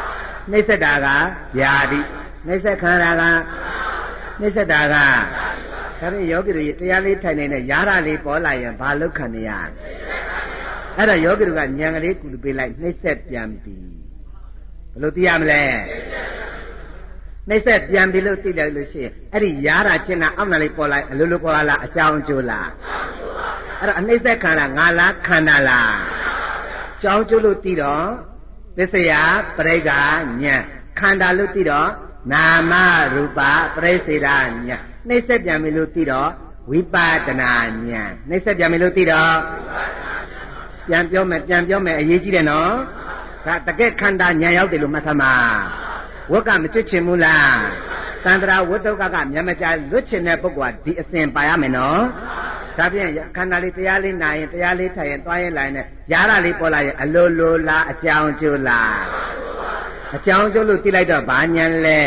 နှိစ္စတာကဗျာတိနှိစ္စခန္ဓာကနှိစ္စတာကဒါဖြင့်ယောဂီတို့တရားလေးထိုင်နေတဲ့ယာရလေးပေါ်လာရင်ဘာလောက်ခံနေရအဲ့တော့ယောဂီတို့ကဉာဏ်ကလေးကုသပေးလိုက်နှိစ္စပြန်ပြီဘယ်လိုသိရမလဲနှိစ္စပြန်ပြီလို့သိတယ်လို့ရှိရင်အဲ့ဒီယာရကျင်တာအောက်နာလေးပေါ်လိုက်အလိုလိုပေါ်လာလားအကြောင်းကျိုးလားအဲ့တော့အနှိစ္စခန္ဓာငါလားခန္ဓာလားကြောင်းကျိုးလို့သိတော့သစ္စယပရိက္ခဉာဏ်ခန္ဓာလို့သိတော့နာမရူပပရိစ္ဆေဒဉာဏ်နှိစ္စပြန်ပြီလို့သိတော့ဝိပဿနာဉာဏ်နှိစ္စပြန်ပြီလို့သိတော့ပြန်ပြောမယ်ပြန်ပြောမယ်အရေးကြီးတယ်နော်ဒါတကယ်ခန္ဓာဉာဏ်ရောက်တယ်လို့မှတ်သမှာဝတ်ကမချွတ်ချင်ဘူးလားသန္တရာဝတ္တုကကမျက်မကြားလွတ်ချင်တဲ့ပုဂ္ဂိုလ်ကဒီအစဉ်ပါရမယ်နော်ဒါဖြင့်ခန္ဓာလေးတရားလေးနာရင်တရားလေးထိုင်ရင်သွားရင်လာရင်ယာရလေးပေါ်လာရင်အလိုလိုလားအကြောင်းကျိုးလားအကြောင်းကျိုးလို့သိလိုက်တော့ဘာဉာဏ်လဲ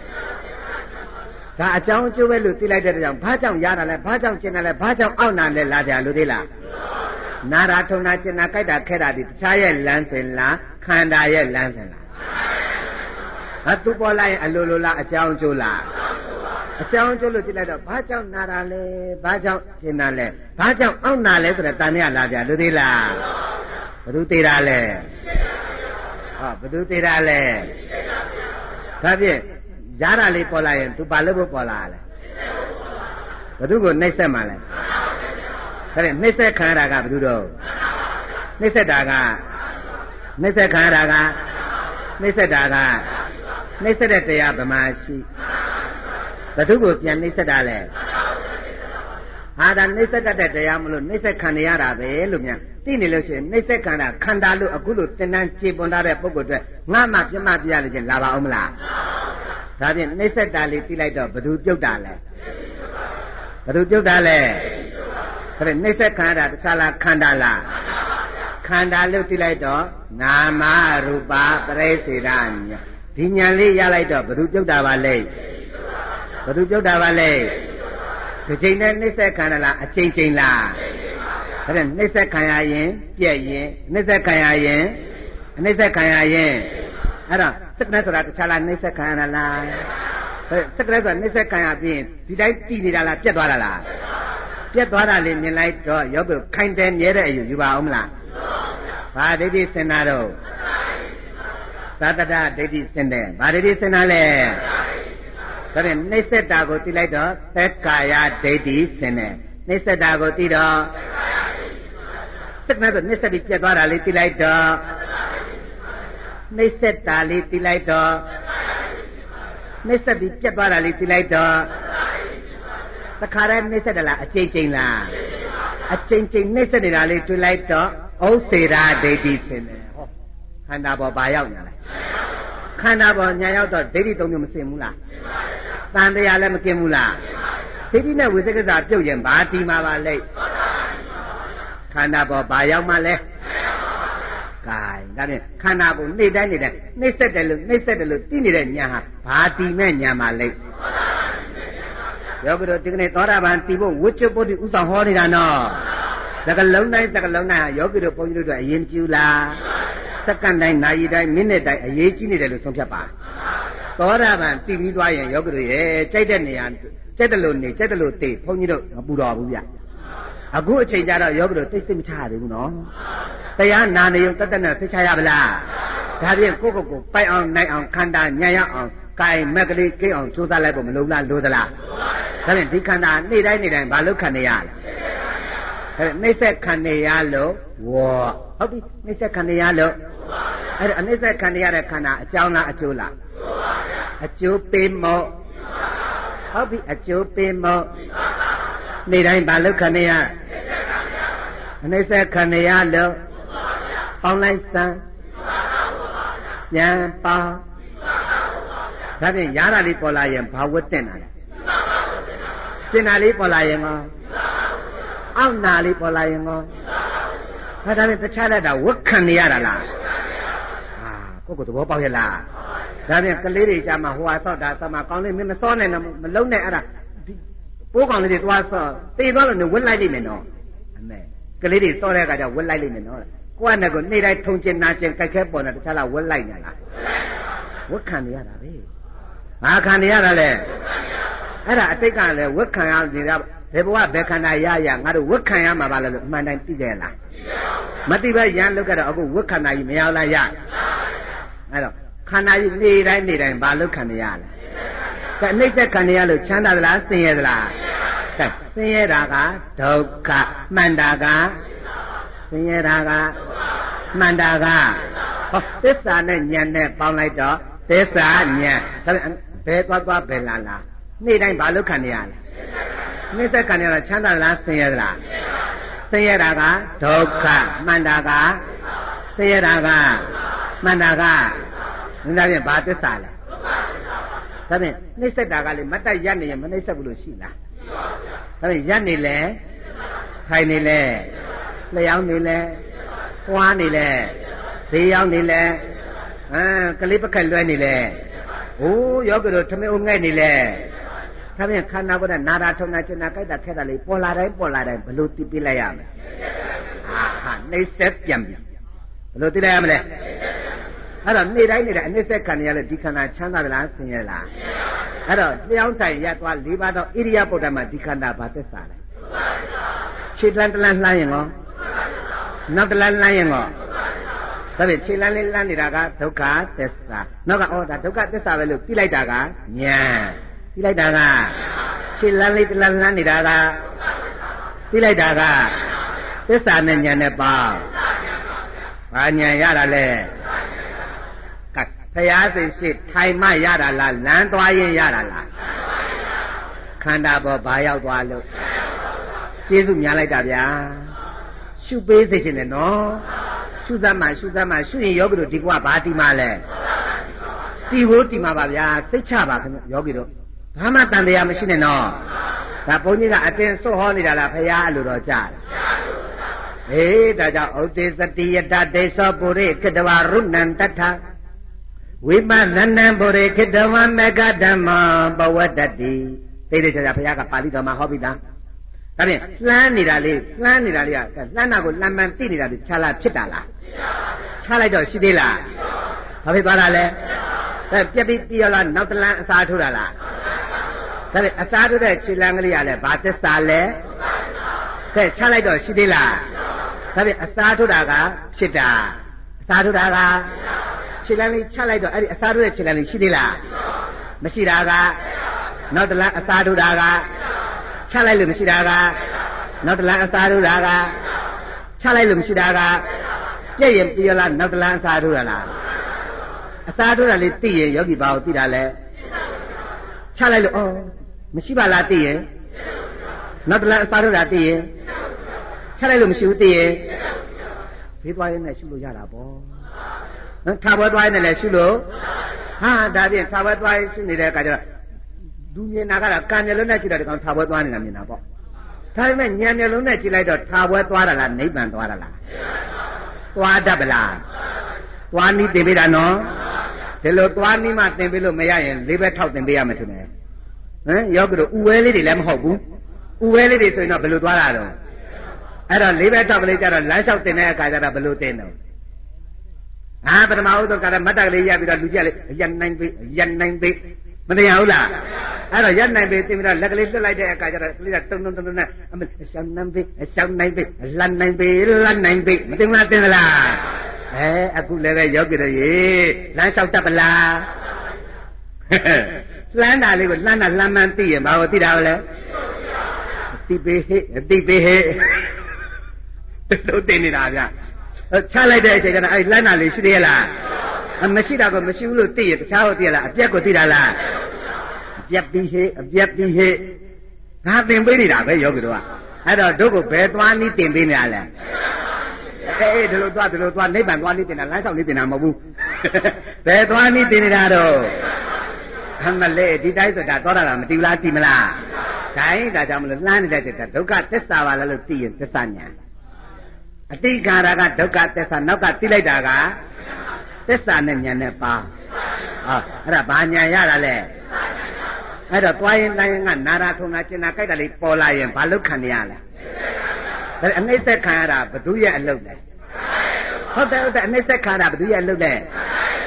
ဒါအကြောင်းကျိုးပဲလို့သိလိုက်တဲ့ကြောင့်ဘာကြောင့်ရတာလဲဘာကြောင့်ကျင်တာလဲဘာကြောင့်အောက်နာလဲလာကြလို့သေးလားနာရာထုံနာကျင်နာကြိုက်တာခဲတာဒီတခြားရဲ့လမ်းစဉ်လားခန္ဓာရဲ့လမ်းစဉ်လားဟာသူပေါ်လာရင်အလိုလိုလားအကြောင်းကျိုးလားအကြောင်းကျိုးလို့သိလိုက်တော့ဘာကြောင့်နာတာလဲဘာကြောင့်ကျင်တာလဲဘာကြောင့်အောက်နာလဲဆိုတော့တန်မြလာကြလို့သေးလားဘယ်သူသေးတာလဲဟောဘယ်သူသေးတာလဲဒါဖြင့်ရတာလေးပေါ်လာရင်သူဘာလို့ပေါ်လာလဲဘယ်သူကိုနှိမ့်ဆက်မှလဲဒါနဲ့နှိမ့်ဆက်ခံရတာကဘယ်သူတော့နှိမ့်ဆက်တာကနှိမ့်ဆက်ခံရတာကနှိမ့်ဆက်တာကနှိမ့်ဆက်တဲ့တရားဗမာရှိဘယ်သူကိုပြန်နှိမ့်ဆက်တာလဲဟာဒါနှိမ့်ဆက်တတ်တဲ့တရားမလို့နှိမ့်ဆက်ခံရတာပဲလို့မြန်သိနေလို့ရှိရင်နှိမ့်ဆက်ခံတာခန္ဓာလို့အခုလို့သင်္တန်းခြေပွန်ထားတဲ့ပုဂ္ဂိုလ်တွေငါမှပြမပြရလို့ချင်းလာပါအောင်မလားဒါဖြင့်နှိမ့်ဆက်တာလေးသိလိုက်တော့ဘယ်သူပြုတ်တာလဲဘယ်သူပြုတ်တာလဲဒါဖြင့်နှိမ့်ဆက်ခံရတာတခြားလားခန္ဓာလားခန္ဓာလို့သိလိုက်တော့နာမရူပပရိစ္ဆေဒဉာဏ်ဒီဉာဏ်လေးရလိုက်တော့ဘယ်သူပြုတ်တာပါလဲဘယ်သူပြုတ်တာပါလဲဒီချိန်နဲ့နှိမ့်ဆက်ခံရလားအချိန်ချိန်လားဒါဖြင့်နှိမ့်ဆက်ခံရရင်ပြည့်ရင်နှိမ့်ဆက်ခံရရင်နှိမ့်ဆက်ခံရရင်အဲ့တော့စက္ကနဲ့ဆိုတာတခြားလားနှိမ့်ဆက်ခံရလားစက္ကနဲ့ဆိုတာနှိမ့်ဆက်ခံရပြီးဒီတိုင်းတည်နေတာလားပြတ်သွားတာလားပြတ်သွားတာလေးမြင်လိုက်တော့ယောဂခိုင်တယ်မြဲတဲ့အယူယူပါအောင်မလားဘာဒိဋ္ဌိစင်နာတော့သတ္တဒဒိဋ္ဌိစင်တယ်ဘာဒိဋ္ဌိစင်နာလဲဒါဖြင့်နှိမ့်ဆက်တာကိုသိလိုက်တော့သက္ကာယဒိဋ္ဌိစင်တယ်နှိမ့်ဆက်တာကိုသိတော့စက္ကနဲ့ဆိုနှိမ့်ဆက်ပြီးပြတ်သွားတာလေးသိလိုက်တော့နှိမ့်ဆက်တာလေးသိလိုက်တော့နှိမ့်ဆက်ပြီးပြတ်သွားတာလေးသိလိုက်တော့သခါရဲနှိမ့်ဆက်တယ်လားအကျဉ်းချင်းလားအကျဉ်းချင်းနှိမ့်ဆက်နေတာလေးတွေ့လိုက်တော့ဥစ္စေရာဒိဋ္ဌိဆင်းတယ်ဟောခန္ဓာပေါ်ဘာရောက်ညာလဲခန္ဓာပေါ်ညာရောက်တော့ဒိဋ္ဌိသုံးမျိုးမစင်ဘူးလားတန်တရားလည်းမกินဘူးလားဒိဋ္ဌိနဲ့ဝိသေကစာပြုတ်ရင်ဘာတီမှာပါလဲခန္ဓာပေါ်ဘာရောက်မှလဲကဲဒါဖြင့်ခန္ဓာကိုနှိမ့်တိုင်းနေတိုင်းနှိမ့်ဆက်တယ်လို့နှိမ့်ဆက်တယ်လို့သိနေတဲ့ညာဟာဘာတီမဲ့ညာမှာလဲယောဂီတို့ဒီကနေ့သောတာပန်တီဖို့ဝိကျွတ်ပုဒ်ဥဆောင်ဟောနေတာနော်သကလုံးတိုင်းသကလုံးတိုင်းဟာယောဂီတို့ဘုန်းကြီးတို့အရင်ကျူလားစက္ကန့်တိုင်းနာရီတိုင်းမိနစ်တိုင်းအရေးကြီးနေတယ်လို့ဆုံးဖြတ်ပါသောတာပန်တီပြီးသွားရင်ယောဂီတို့ရဲ့ကြိုက်တဲ့နေရာကြိုက်တယ်လို့နေကြိုက်တယ်လို့သိဘုန်းကြီးတို့မပူတော်ဘူးဗျအခုအချိန်ကျတော့ယောဂီတို့သိစိတ်မချရသေးဘူးနော်တရားနာနေုံတတ်တဲ့နဲ့သိချရပါလားဒါဖြင့်ကိုယ့်ကိုယ်ကိုပိုက်အောင်နိုင်အောင်ခန္ဓာညံ့ရအောင်ကိုင်မက်ကလေးကိအောင်ကြိုးစားလိုက်ဖို့မလုံလားလို့သလားဒါဖြင့်ဒီခန္ဓာနေ့တိုင်းနေ့တိုင်းဘာလို့ခံနေရလဲအဲ့နှိမ့်ဆက်ခံနေရလို့ဝေါ်ဟုတ်ပြီနှိမ့်ဆက်ခံနေရလို့အဲ့ဒါအနှိမ့်ဆက်ခံနေရတဲ့ခန္ဓာအကြောင်းလားအကျိုးလားအကျိုးပေးမို့ဟုတ်ပြီအကျိုးပေးမို့နေ့တိုင်းဘာလို့ခံနေရအနှိမ့်ဆက်ခံနေရလို့ပေါင်းလိုက်စမ်းပြန်ပါဒါဖြင့်ရတာလေးပေါ်လာရင်ဘာဝတ်တင်တာလဲကျင်တာလေးပေါ်လာရင်ကောအောက်နာလေးပေါ်လာရင်ကောဒါဒါဖြင့်တခြားတဲ့တာဝတ်ခံနေရတာလားဟာကိုယ့်ကိုယ်သဘောပေါက်ရဲ့လားဒါဖြင့်ကလေးတွေကြမှာဟိုဟာဆော့တာဆော့မှာကောင်းလေးမင်းမစောနဲ့တော့မလုံးနဲ့အဲ့ဒါပိုးကောင်လေးတွေသွားဆော့တေသွားလို့ဝတ်လိုက်လိမ့်မယ်နော်အမေကလေးတွေစောတဲ့အခါကျဝတ်လိုက်လိမ့်မယ်နော်ကိုယ့်နဲ့ကိုနေ့တိုင်းထုံကျင်နာကျင်ကြိုက်ခဲပေါ်နေတခြားလားဝတ်လိုက်နေလားဝက်ခံနေရတာပဲဘာခံနေရတာလဲအဲ့ဒါအတိတ်ကလည်းဝက်ခံရနေတာဘယ်ဘဝဘယ်ခန္ဓာရရငါတို့ဝက်ခံရမှာပါလဲလို့အမှန်တိုင်းသိကြလားမသိပဲရန်လုတ်ကြတော့အခုဝက်ခန္ဓာကြီးမရလားရအဲ့တော့ခန္ဓာကြီးနေတိုင်းနေတိုင်းဘာလုတ်ခံနေရလဲကဲနှိမ့်သက်ခံနေရလို့ချမ်းသာသလားဆင်းရဲသလားကဲဆင်းရဲတာကဒုက္ခမှန်တာကဆင်းရဲတာကမှန်တာကဟောသစ္စာနဲ့ဉာဏ်နဲ့ပေါင်းလိုက်တော့သစ္စာဉာဏ်ဒါဘယ်သွားသွားဘယ်လာလာနေ့တိုင်းဘာလို့ခံနေရလဲနှိမ့်သက်ခံနေရတာချမ်းသာလားဆင်းရဲသလားဆင်းရဲတာကဒုက္ခမှန်တာကဆင်းရဲတာကမှန်တာကဒါဖြင့်ဘာသစ္စာလဲဒါဖြင့်နှိမ့်သက်တာကလေမတ်တက်ရက်နေရင်မနှိမ့်သက်ဘူးလို့ရှိလားဒါဖြင့်ရက်နေလဲထိုင်နေလဲလျှောင်းနေလဲပွားနေလဲဈေးရောက်နေလဲအဲကလေးပကက်လွဲနေလဲဟိုးယောဂီတို့ထမင်းဦးငဲ့နေလဲဒါဖြင့်ခန္ဓာကိုယ်ကနာတာထုံတာကျင်တာကြိုက်တာခက်တာလေးပေါ်လာတိုင်းပေါ်လာတိုင်းဘလို့သိပြလိုက်ရမလဲအာဟာနှိမ့်သက်ပြန်ပြီဘလို့သိလိုက်ရမလဲအဲ့တော့နေ့တိုင်းနေ့တိုင်းအနှိမ့်သက်ခံရလဲဒီခန္ဓာချမ်းသာသလားဆင်းရဲလားအဲ့တော့လျှောင်းဆိုင်ရသွား၄ပါးတော့ဣရိယာပုဒ်ဓမ္မဒီခန္ဓာဘာသစ္စာလဲခြေတန်းတလန်းလှမ်းရင်ရောနောက်တလန်းလှမ်းရင်ရောဒါဖြင့်ခြေလန်းလေးလှမ်းနေတာကဒုက္ခသစ္စာနောက်ကဩဒါဒုက္ခသစ္စာပဲလို့ပြီးလိုက်တာကဉာဏ်ပြီးလိုက်တာကခြေလန်းလေးတလန်းလှမ်းနေတာကပြီးလိုက်တာကသစ္စာနဲ့ဉာဏ်နဲ့ပေါင်းဘာဉာဏ်ရတာလဲကဖရာသိရှိထိုင်မှရတာလားလမ်းသွားရင်ရတာလားခန္ဓာပေါ်ဘာရောက်သွားလို့ကျေးဇူးများလိုက်တာဗျာရှုပေးသိခြင်းနဲ့နော်ရှုသမ်းမှရှုသမ်းမှရှုရင်ယောဂီတို့ဒီကွာဘာတီမှလဲတီဖို့တီမှာပါဗျာသိချပါခင်ဗျယောဂီတို့ဘာမှတန်တရားမရှိနဲ့နော်ဒါဘုန်းကြီးကအတင်းစွတ်ဟောနေတာလားဖရာအလိုတော်ကြားတယ်ဟေးဒါကြောင့်ဥဒေသတိယတဒေသောပုရိခေတဝရုဏံတထဝိပဿနံပုရိခေတဝမေကဓမ္မပဝတ္တတိသိတယ်ကြာဖရာကပါဠိတော်မှာဟောပြီးသားဒါဖြင့်လှမ်းနေတာလေးလှမ်းနေတာလေးကလှမ်းတာကိုလှမ်းမှန်သိနေတာလေးခြားလားဖြစ်တာလားခြားလိုက်တော့ရှိသေးလားဘာဖြစ်သွားတာလဲဒါပြက်ပြီးပြီးရလားနောက်တလန်းအစားထိုးတာလားဒါဖြင့်အစားထိုးတဲ့ခြေလမ်းကလေးကလည်းဘာသစ္စာလဲကဲခြားလိုက်တော့ရှိသေးလားဒါဖြင့်အစားထိုးတာကဖြစ်တာအစားထိုးတာကခြေလမ်းလေးခြားလိုက်တော့အဲ့ဒီအစားထိုးတဲ့ခြေလမ်းလေးရှိသေးလားမရှိတာကနောက်တလန်းအစားထိုးတာကချလိုက်လို့မရှိတာကနောက်တလန်းအစားထိုးတာကချလိုက်လို့မရှိတာကပြည့်ရင်ပြလားနောက်တလန်းအစားထိုးတာလားအစားထိုးတာလေးသိရင်ယောဂီဘာကိုသိတာလဲချလိုက်လို့အော်မရှိပါလားသိရင်နောက်တလန်းအစားထိုးတာသိရင်ချလိုက်လို့မရှိဘူးသိရင်ဖေးသွားရင်လည်းရှုလို့ရတာပေါ့နော်ထားပွဲသွားရင်လည်းရှုလို့ဟာဒါဖြင့်ထားပွဲသွားရင်ရှုနေတဲ့အခါကျတော့လူမြင်တာကတော့ကံမျက်လုံးနဲ့ကြည့်တော့ဒီကောင်ထားပွဲသွားနေတာမြင်တာပေါ့ဒါပေမဲ့ဉာဏ်မျက်လုံးနဲ့ကြည့်လိုက်တော့ထားပွဲသွားတာလားနိဗ္ဗာန်သွားတာလားသွားတတ်ပလားသွားနည်းသင်ပေးတာနော်ဒီလိုသွားနည်းမှသင်ပေးလို့မရရင်လေးဘက်ထောက်သင်ပေးရမယ်ထင်တယ်ဟမ်ယောဂီတို့ဥဝဲလေးတွေလည်းမဟုတ်ဘူးဥဝဲလေးတွေဆိုရင်တော့ဘယ်လိုသွားတာတော့အဲ့တော့လေးဘက်ထောက်ကလေးကြတော့လမ်းလျှောက်တင်တဲ့အခါကျတော့ဘယ်လိုတင်တော့ဟာပထမဦးဆုံးကလည်းမတ်တကလေးရပြီးတော့လူကြီးလေးရနိုင်ပြီရနိုင်ပြီမတရားဘူးလားအဲ့တော့ရနိုင်ပြီတင်ပြီးတော့လက်ကလေးလွတ်လိုက်တဲ့အခါကျတော့ကလေးကတုံတုံတုံတုံနဲ့အမရှောင်းနိုင်ပြီရှောင်းနိုင်ပြီလတ်နိုင်ပြီလတ်နိုင်ပြီမတင်လားတင်လားအဲအခုလည်းပဲယောဂီတို့ရေလမ်းလျှောက်တတ်ပလားလှမ်းတာလေးကိုလှမ်းတာလှမ်းမှန်းသိရင်ဘာကိုသိတာလဲသိပေဟဲ့သိပေဟဲ့တို့တင်နေတာဗျချလိုက်တဲ့အချိန်ကျတော့အဲ့လှမ်းတာလေးရှိသေးလားမရှိတာကိုမရှိဘူးလို့သိရင်တခြားကိုသိရလားအပြက်ကိုသိတာလားအပြက်ပြီးဟဲ့အပြက်ပြီးဟဲ့ငါသင်ပေးနေတာပဲယောဂီတို့ကအဲ့တော့တို့ကိုဘယ်သွားနည်းသင်ပေးနေတာလဲအေးဒီလိုသွားဒီလိုသွားနိဗ္ဗာန်သွားနည်းသင်တာလမ်းလျှောက်နည်းသင်တာမဟုတ်ဘူးဘယ်သွားနည်းသင်နေတာတော့အမလေးဒီတိုင်းဆိုတာသွားတာလားမတည်လားတည်မလားဒါရင်ဒါကြောင့်မလို့လှမ်းနေတဲ့တဲ့ဒုက္ခသစ္စာပါလားလို့သိရင်သစ္စာညာအတိခါရကဒုက္ခသစ္စာနောက်ကသိလိုက်တာကသစ္စာနဲ့ဉာဏ်နဲ့ပါဟောအဲ့ဒါဘာဉာဏ်ရတာလဲအဲ့တော့သွားရင်တိုင်းကနာရာထုံတာကျင်တာကြိုက်တာလေးပေါ်လာရင်ဘာလို့ခံရလဲဒါအနှိမ့်သက်ခံရတာဘသူရဲ့အလုပ်လဲဟုတ်တယ်ဟုတ်တယ်အနှိမ့်သက်ခံရတာဘသူရဲ့အလုပ်လဲခ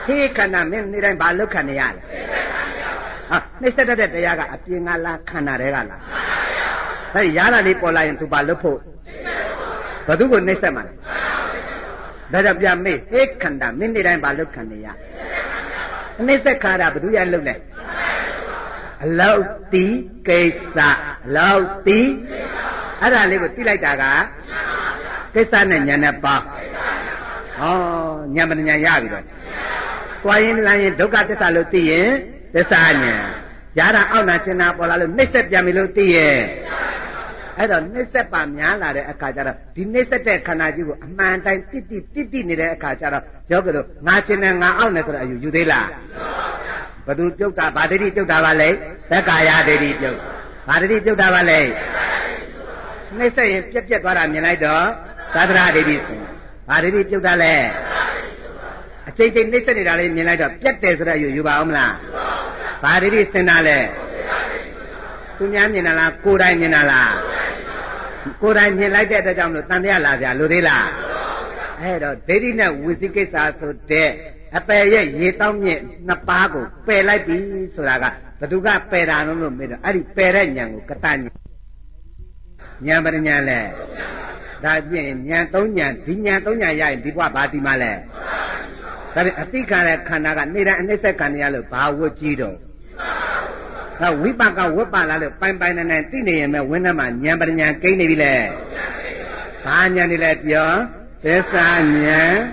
ဟေးခန္ဓာမင်းနေတိုင်းဘာလုခံနေရလဲဟာနှိစ္စတဲ့တရားကအပြင်ကလားခန္ဓာတွေကလားဟဲ့ရတာလေးပေါ်လာရင်သူဘာလုဖို့ဘသူကိုနှိစ္စမှာလဲဒါကြောင့်ပြမေးဟေးခန္ဓာမင်းနေတိုင်းဘာလုခံနေရနှိစ္စခါတာဘသူရလုလဲအလောက်တိကိစ္စအလောက်တိအဲ့ဒါလေးကိုသိလိုက်တာကကိစ္စနဲ့ညာနဲ့ပါဟောညာမညာရပြီတော့သွားရင်လမ်းရင်ဒုက္ခသစ္စာလို့သိရင်သစ္စာညာရတာအောက်နာကျင်နာပေါ်လာလို့နှိစ္စပြန်ပြီလို့သိရဲ့အဲ့တော့နှိစ္စပါများလာတဲ့အခါကျတော့ဒီနှိစ္စတဲ့ခန္ဓာကြီးကိုအမှန်တိုင်းတိတိတိတိနေတဲ့အခါကျတော့ယောဂတို့ငါကျင်နေငါအောက်နေဆိုတော့အယူယူသေးလားဘသူပြုတ်တာဗာဒိဋ္ဌိပြုတ်တာပါလေသက္ကာယဒိဋ္ဌိပြုတ်ဗာဒိဋ္ဌိပြုတ်တာပါလေနှိစ္စရင်ပြက်ပြက်သွားတာမြင်လိုက်တော့သတ္တရာဒိဋ္ဌိဆိုဗာဒိဋ္ဌိပြုတ်တာလေအချိန်ချင်းနှိစ္စနေတာလေးမြင်လိုက်တော့ပြက်တယ်ဆိုတော့ယူယူပါအောင်မလားဗာဒိဋ္ဌိစင်တာလေသူများမြင်တာလားကိုယ်တိုင်မြင်တာလားကိုယ်တိုင်မြင်လိုက်တဲ့အတွက်ကြောင့်မလို့တန်တရားလာကြလို့သေးလားအဲ့တော့ဒိဋ္ဌိနဲ့ဝိသိကိစ္စဆိုတဲ့အပယ်ရဲ့ရေတောင်းမြင့်နှစ်ပါးကိုပယ်လိုက်ပြီဆိုတာကဘသူကပယ်တာလို့လို့မေးတော့အဲ့ဒီပယ်တဲ့ဉာဏ်ကိုကတဉာဏ်ဉာဏ်ပညာလဲဒါပြင်ဉာဏ်သုံးဉာဏ်ဒီဉာဏ်သုံးဉာဏ်ရရင်ဒီဘဝဘာဒီမှလဲဒါပြင်အတိခါတဲ့ခန္ဓာကနေတိုင်းအနှိစ္စခန္ဓာရလို့ဘာဝတ်ကြီးတော့ဒါဝိပကဝတ်ပါလာလို့ပိုင်ပိုင်နေနေသိနေရင်မဲ့ဝင်းထဲမှာဉာဏ်ပညာကိန်းနေပြီလေဘာဉာဏ်နေလဲပြောသစ္စာဉာဏ်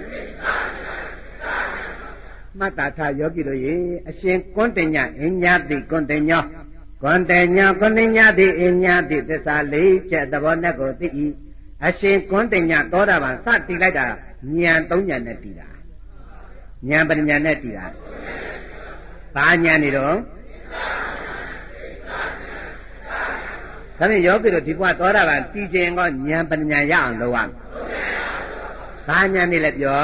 မတ္တာထယောဂီတို့ရေအရှင်ကွန်တညအညာတိကွန်တညောကွန်တညကွန်တညတိအညာတိသစ္စာလေးချက်သဘောနဲ့ကိုသိ၏အရှင်ကွန်တညသောတာပန်စတည်လိုက်တာဉာဏ်သုံးဉာဏ်နဲ့တည်တာဉာဏ်ပညာနဲ့တည်တာဘာဉာဏ်နေတော့ဒါဖြင့်ယောဂီတို့ဒီဘဝသောတာပန်တည်ခြင်းကဉာဏ်ပညာရအောင်လုပ်ရမယ်ဘာဉာဏ်နေလဲပြော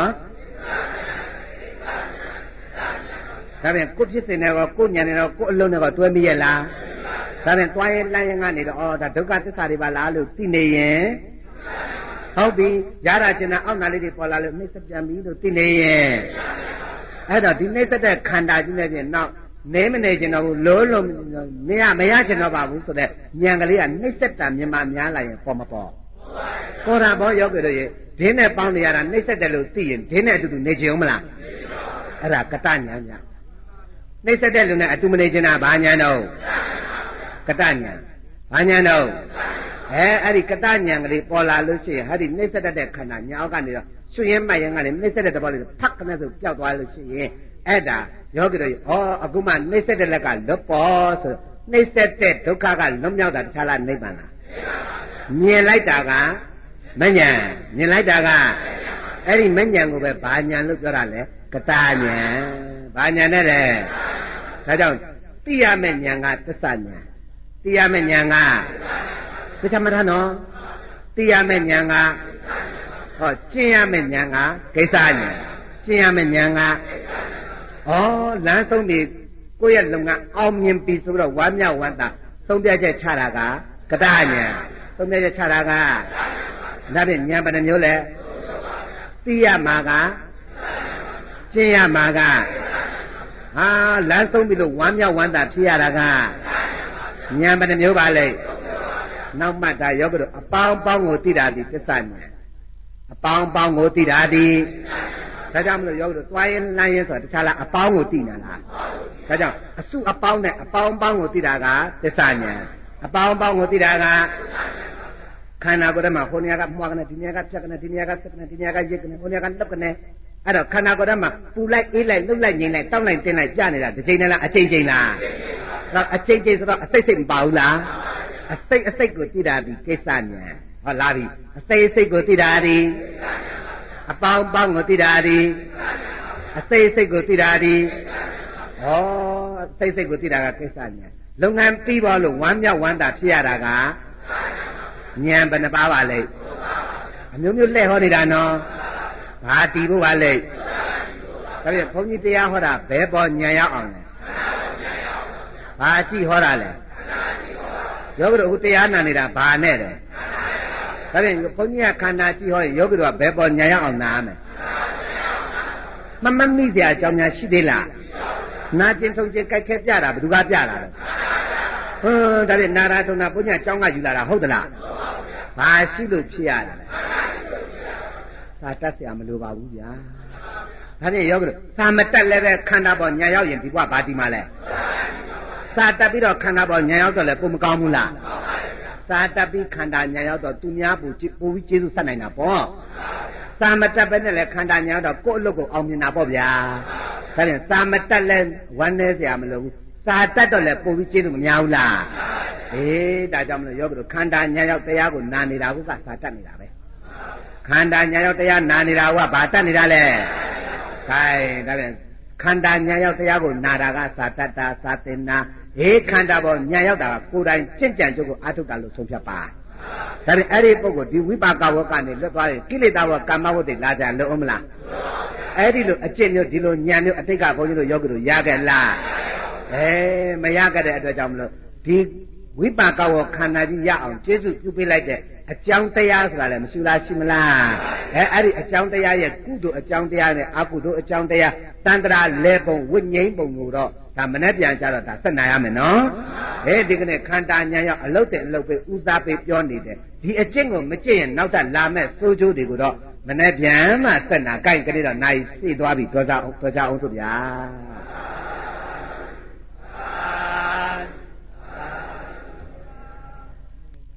ဒါပြန်ကိုဖြစ်စဉ်နဲ့ကောကိုညံနေတော့ကိုအလုံးနဲ့ကောတွဲမိရဲ့လားဒါပြန်တွားရဲလမ်းရင်ကနေတော့အော်ဒါဒုက္ခသစ္စာတွေပါလားလို့သိနေရင်ဟုတ်ပြီရတာကျင်တာအောက်နာလေးတွေပေါ်လာလို့နှိစ္စပြန်ပြီလို့သိနေရင်အဲ့တော့ဒီနှိစ္စတဲ့ခန္ဓာကြီးနဲ့ပြင်နောက်နေမနေကျင်တော့ဘူးလို့လို့မရမရကျင်တော့ပါဘူးဆိုတဲ့ဉာဏ်ကလေးကနှိစ္စတာမြင်မှများလာရင်ပေါ်မပေါ်ပေါ်တာပေါ်ရောက်ကြလို့ရေဒင်းနဲ့ပေါင်းနေရတာနှိစ္စတယ်လို့သိရင်ဒင်းနဲ့အတူတူနေကြအောင်မလားအဲ့ဒါကတဉာဏ်ညာနှိစ္စတဲ့လူနဲ့အတူမနေချင်တာဘာညာတော့ကတညာဘာညာတော့အဲအဲ့ဒီကတညာကလေးပေါ်လာလို့ရှိရင်ဟာဒီနှိစ္စတဲ့ခန္ဓာညာအောက်ကနေတော့ရွှေရင်မှတ်ရင်ကနေနှိစ္စတဲ့တဘောလေးဖတ်ကနေဆိုပျောက်သွားလို့ရှိရင်အဲ့ဒါယောဂီတို့ဩအခုမှနှိစ္စတဲ့လက်ကလွတ်ပေါ်ဆိုနှိစ္စတဲ့ဒုက္ခကလွတ်မြောက်တာတခြားလားနိဗ္ဗာန်လားမြင်လိုက်တာကမဉဏ်မြင်လိုက်တာကအဲ့ဒီမဉဏ်ကိုပဲဘာညာလို့ပြောတာလဲကတညာဘာညာနဲ့လဲဒါကြောင့်သိရမယ့်ဉာဏ်ကသစ္စာဉာဏ်သိရမယ့်ဉာဏ်ကသစ္စာမထနော်သိရမယ့်ဉာဏ်ကဟောကျင့်ရမယ့်ဉာဏ်ကကိစ္စဉာဏ်ကျင့်ရမယ့်ဉာဏ်ကဩလမ်းဆုံးပြီးကိုယ့်ရဲ့လုံကအောင်မြင်ပြီဆိုတော့ဝါမြောက်ဝမ်းသာသုံးပြချက်ချတာကကတဉာဏ်သုံးပြချက်ချတာကဒါဖြင့်ဉာဏ်ဘယ်နှမျိုးလဲသိရမှာကကျင့်ရမှာကဟာလမ်းဆုံးပြီလို့ဝမ်းမြောက်ဝမ်းသာဖြစ်ရတာကဉာဏ်ဘယ်နှမျိုးပါလဲနောက်မှဒါယောဂတို့အပေါင်းပေါင်းကိုသိတာဒီသစ္စာဉာဏ်အပေါင်းပေါင်းကိုသိတာဒီဒါကြောင့်မလို့ယောဂတို့သွားရင်လမ်းရင်ဆိုတာတခြားလားအပေါင်းကိုသိနေလားဒါကြောင့်အစုအပေါင်းနဲ့အပေါင်းပေါင်းကိုသိတာကသစ္စာဉာဏ်အပေါင်းပေါင်းကိုသိတာကခန္ဓာကိုယ်ထဲမှာဟိုနေရာကမှွားကနေဒီနေရာကဖြတ်ကနေဒီနေရာကဆက်ကနေဒီနေရာကရိတ်ကနေဟိုနေရာကလှုပ်ကနေအဲ့တော့ခန္ဓာကိုယ်ထဲမှာပူလိုက်အေးလိုက်လှုပ်လိုက်ငြိမ်လိုက်တောက်လိုက်တင်းလိုက်ကြနေတာတစ်ချိန်နဲ့လားအချိန်ချိန်လားတော့အချိန်ချိန်ဆိုတော့အစိတ်စိတ်မပါဘူးလားအစိတ်အစိတ်ကိုသိတာဒီကိစ္စဉာဏ်ဟောလာပြီအစိတ်အစိတ်ကိုသိတာဒီအပေါင်းပေါင်းကိုသိတာဒီအစိတ်အစိတ်ကိုသိတာဒီဟောအစိတ်စိတ်ကိုသိတာကကိစ္စဉာဏ်လုပ်ငန်းပြီးပါလို့ဝမ်းမြောက်ဝမ်းသာဖြစ်ရတာကဉာဏ်ဘယ်နှပါးပါလဲအမျိုးမျိုးလှည့်ဟောနေတာနော်ဘာတီးဖို့ပါလဲဒါပြန်ဘုန်းကြီးတရားဟောတာဘယ်ပေါ်ဉာဏ်ရောက်အောင်လဲဘာကြည့်ဟောတာလဲယောဂီတို့အခုတရားနာနေတာဘာနဲ့လဲဒါပြန်ဘုန်းကြီးကခန္ဓာကြည့်ဟောရင်ယောဂီတို့ကဘယ်ပေါ်ဉာဏ်ရောက်အောင်နားမယ်မမမိစရာအကြောင်းများရှိသေးလားနာကျင်ထုံကျင်ကြိုက်ခဲပြတာဘယ်သူကပြတာလဲဟွန်းဒါဖြင့်နာရာထုံနာပုညအကြောင်းကယူလာတာဟုတ်သလားဘာရှိလို့ဖြစ်ရလဲသာတတ်เสียမလိုပါဘူးဗျာဒါဖြင့်ယောဂတို့သာမတက်လည်းပဲခန္ဓာပေါ်ညာရောက်ရင်ဒီကွာဘာဒီမှာလဲသာတက်ပြီးတော့ခန္ဓာပေါ်ညာရောက်တော့လည်းပုံမကောင်းဘူးလားသာတက်ပြီးခန္ဓာညာရောက်တော့သူများပူပူပြီးကျေးဇူးဆက်နိုင်တာပေါ့သာမတက်ပဲနဲ့လည်းခန္ဓာညာရောက်တော့ကိုယ့်အလုပ်ကိုအောင်မြင်တာပေါ့ဗျာဒါဖြင့်သာမတက်လည်းဝမ်းနေเสียမလိုဘူးသာတက်တော့လည်းပူပြီးကျေးဇူးမများဘူးလားအေးဒါကြောင့်မလို့ယောဂတို့ခန္ဓာညာရောက်တရားကိုနာနေတာကသာတက်နေတာပဲခန္ဓာညာရောက်တရားနာနေတာကဘာတက်နေတာလဲခိုင်းဒါပြန်ခန္ဓာညာရောက်တရားကိုနာတာကသာတတ္တာသာသင်္နာဟေးခန္ဓာပေါ်ညာရောက်တာကကိုယ်တိုင်ကျင့်ကြံကြုတ်ကိုအာထုတ်တာလို့ဆုံးဖြတ်ပါဒါပြန်အဲ့ဒီပုဂ္ဂိုလ်ဒီဝိပါကဝကနေလွတ်သွားရင်ကိလေသာဝကာမဝတ္တိလာကြလို့အောင်မလားအဲ့ဒီလိုအကျင့်မျိုးဒီလိုညာမျိုးအတိတ်ကဘုန်းကြီးတို့ယောဂီတို့ရခဲ့လားအဲမရခဲ့တဲ့အတွက်ကြောင့်မလို့ဒီဝိပါကဝခန္ဓာကြီးရအောင်ကျေစုပြုပေးလိုက်တဲ့အကြောင်းတရားဆိုတာလည်းမရှိလားရှိမလားအဲအဲ့ဒီအကြောင်းတရားရဲ့ကုသိုလ်အကြောင်းတရားနဲ့အကုသိုလ်အကြောင်းတရားတန်ត្រာလဲပုံဝိညာဉ်ပုံကိုတော့ဒါမနဲ့ပြန်ကြတော့ဒါဆက်နိုင်ရမယ်နော်ဟဲ့ဒီကနေ့ခန္ဓာညာရောက်အလုတ်တဲ့အလုတ်ပဲဥသားပေးပြောနေတယ်ဒီအကျင့်ကိုမကျင့်ရင်နောက်ထပ်လာမဲ့စိုးကျိုးတွေကိုတော့မနဲ့ပြန်မှဆက်နာကြိုက်ကြတော့နိုင်သိသွားပြီဒေါသဒေါသအောင်တို့ဗျာ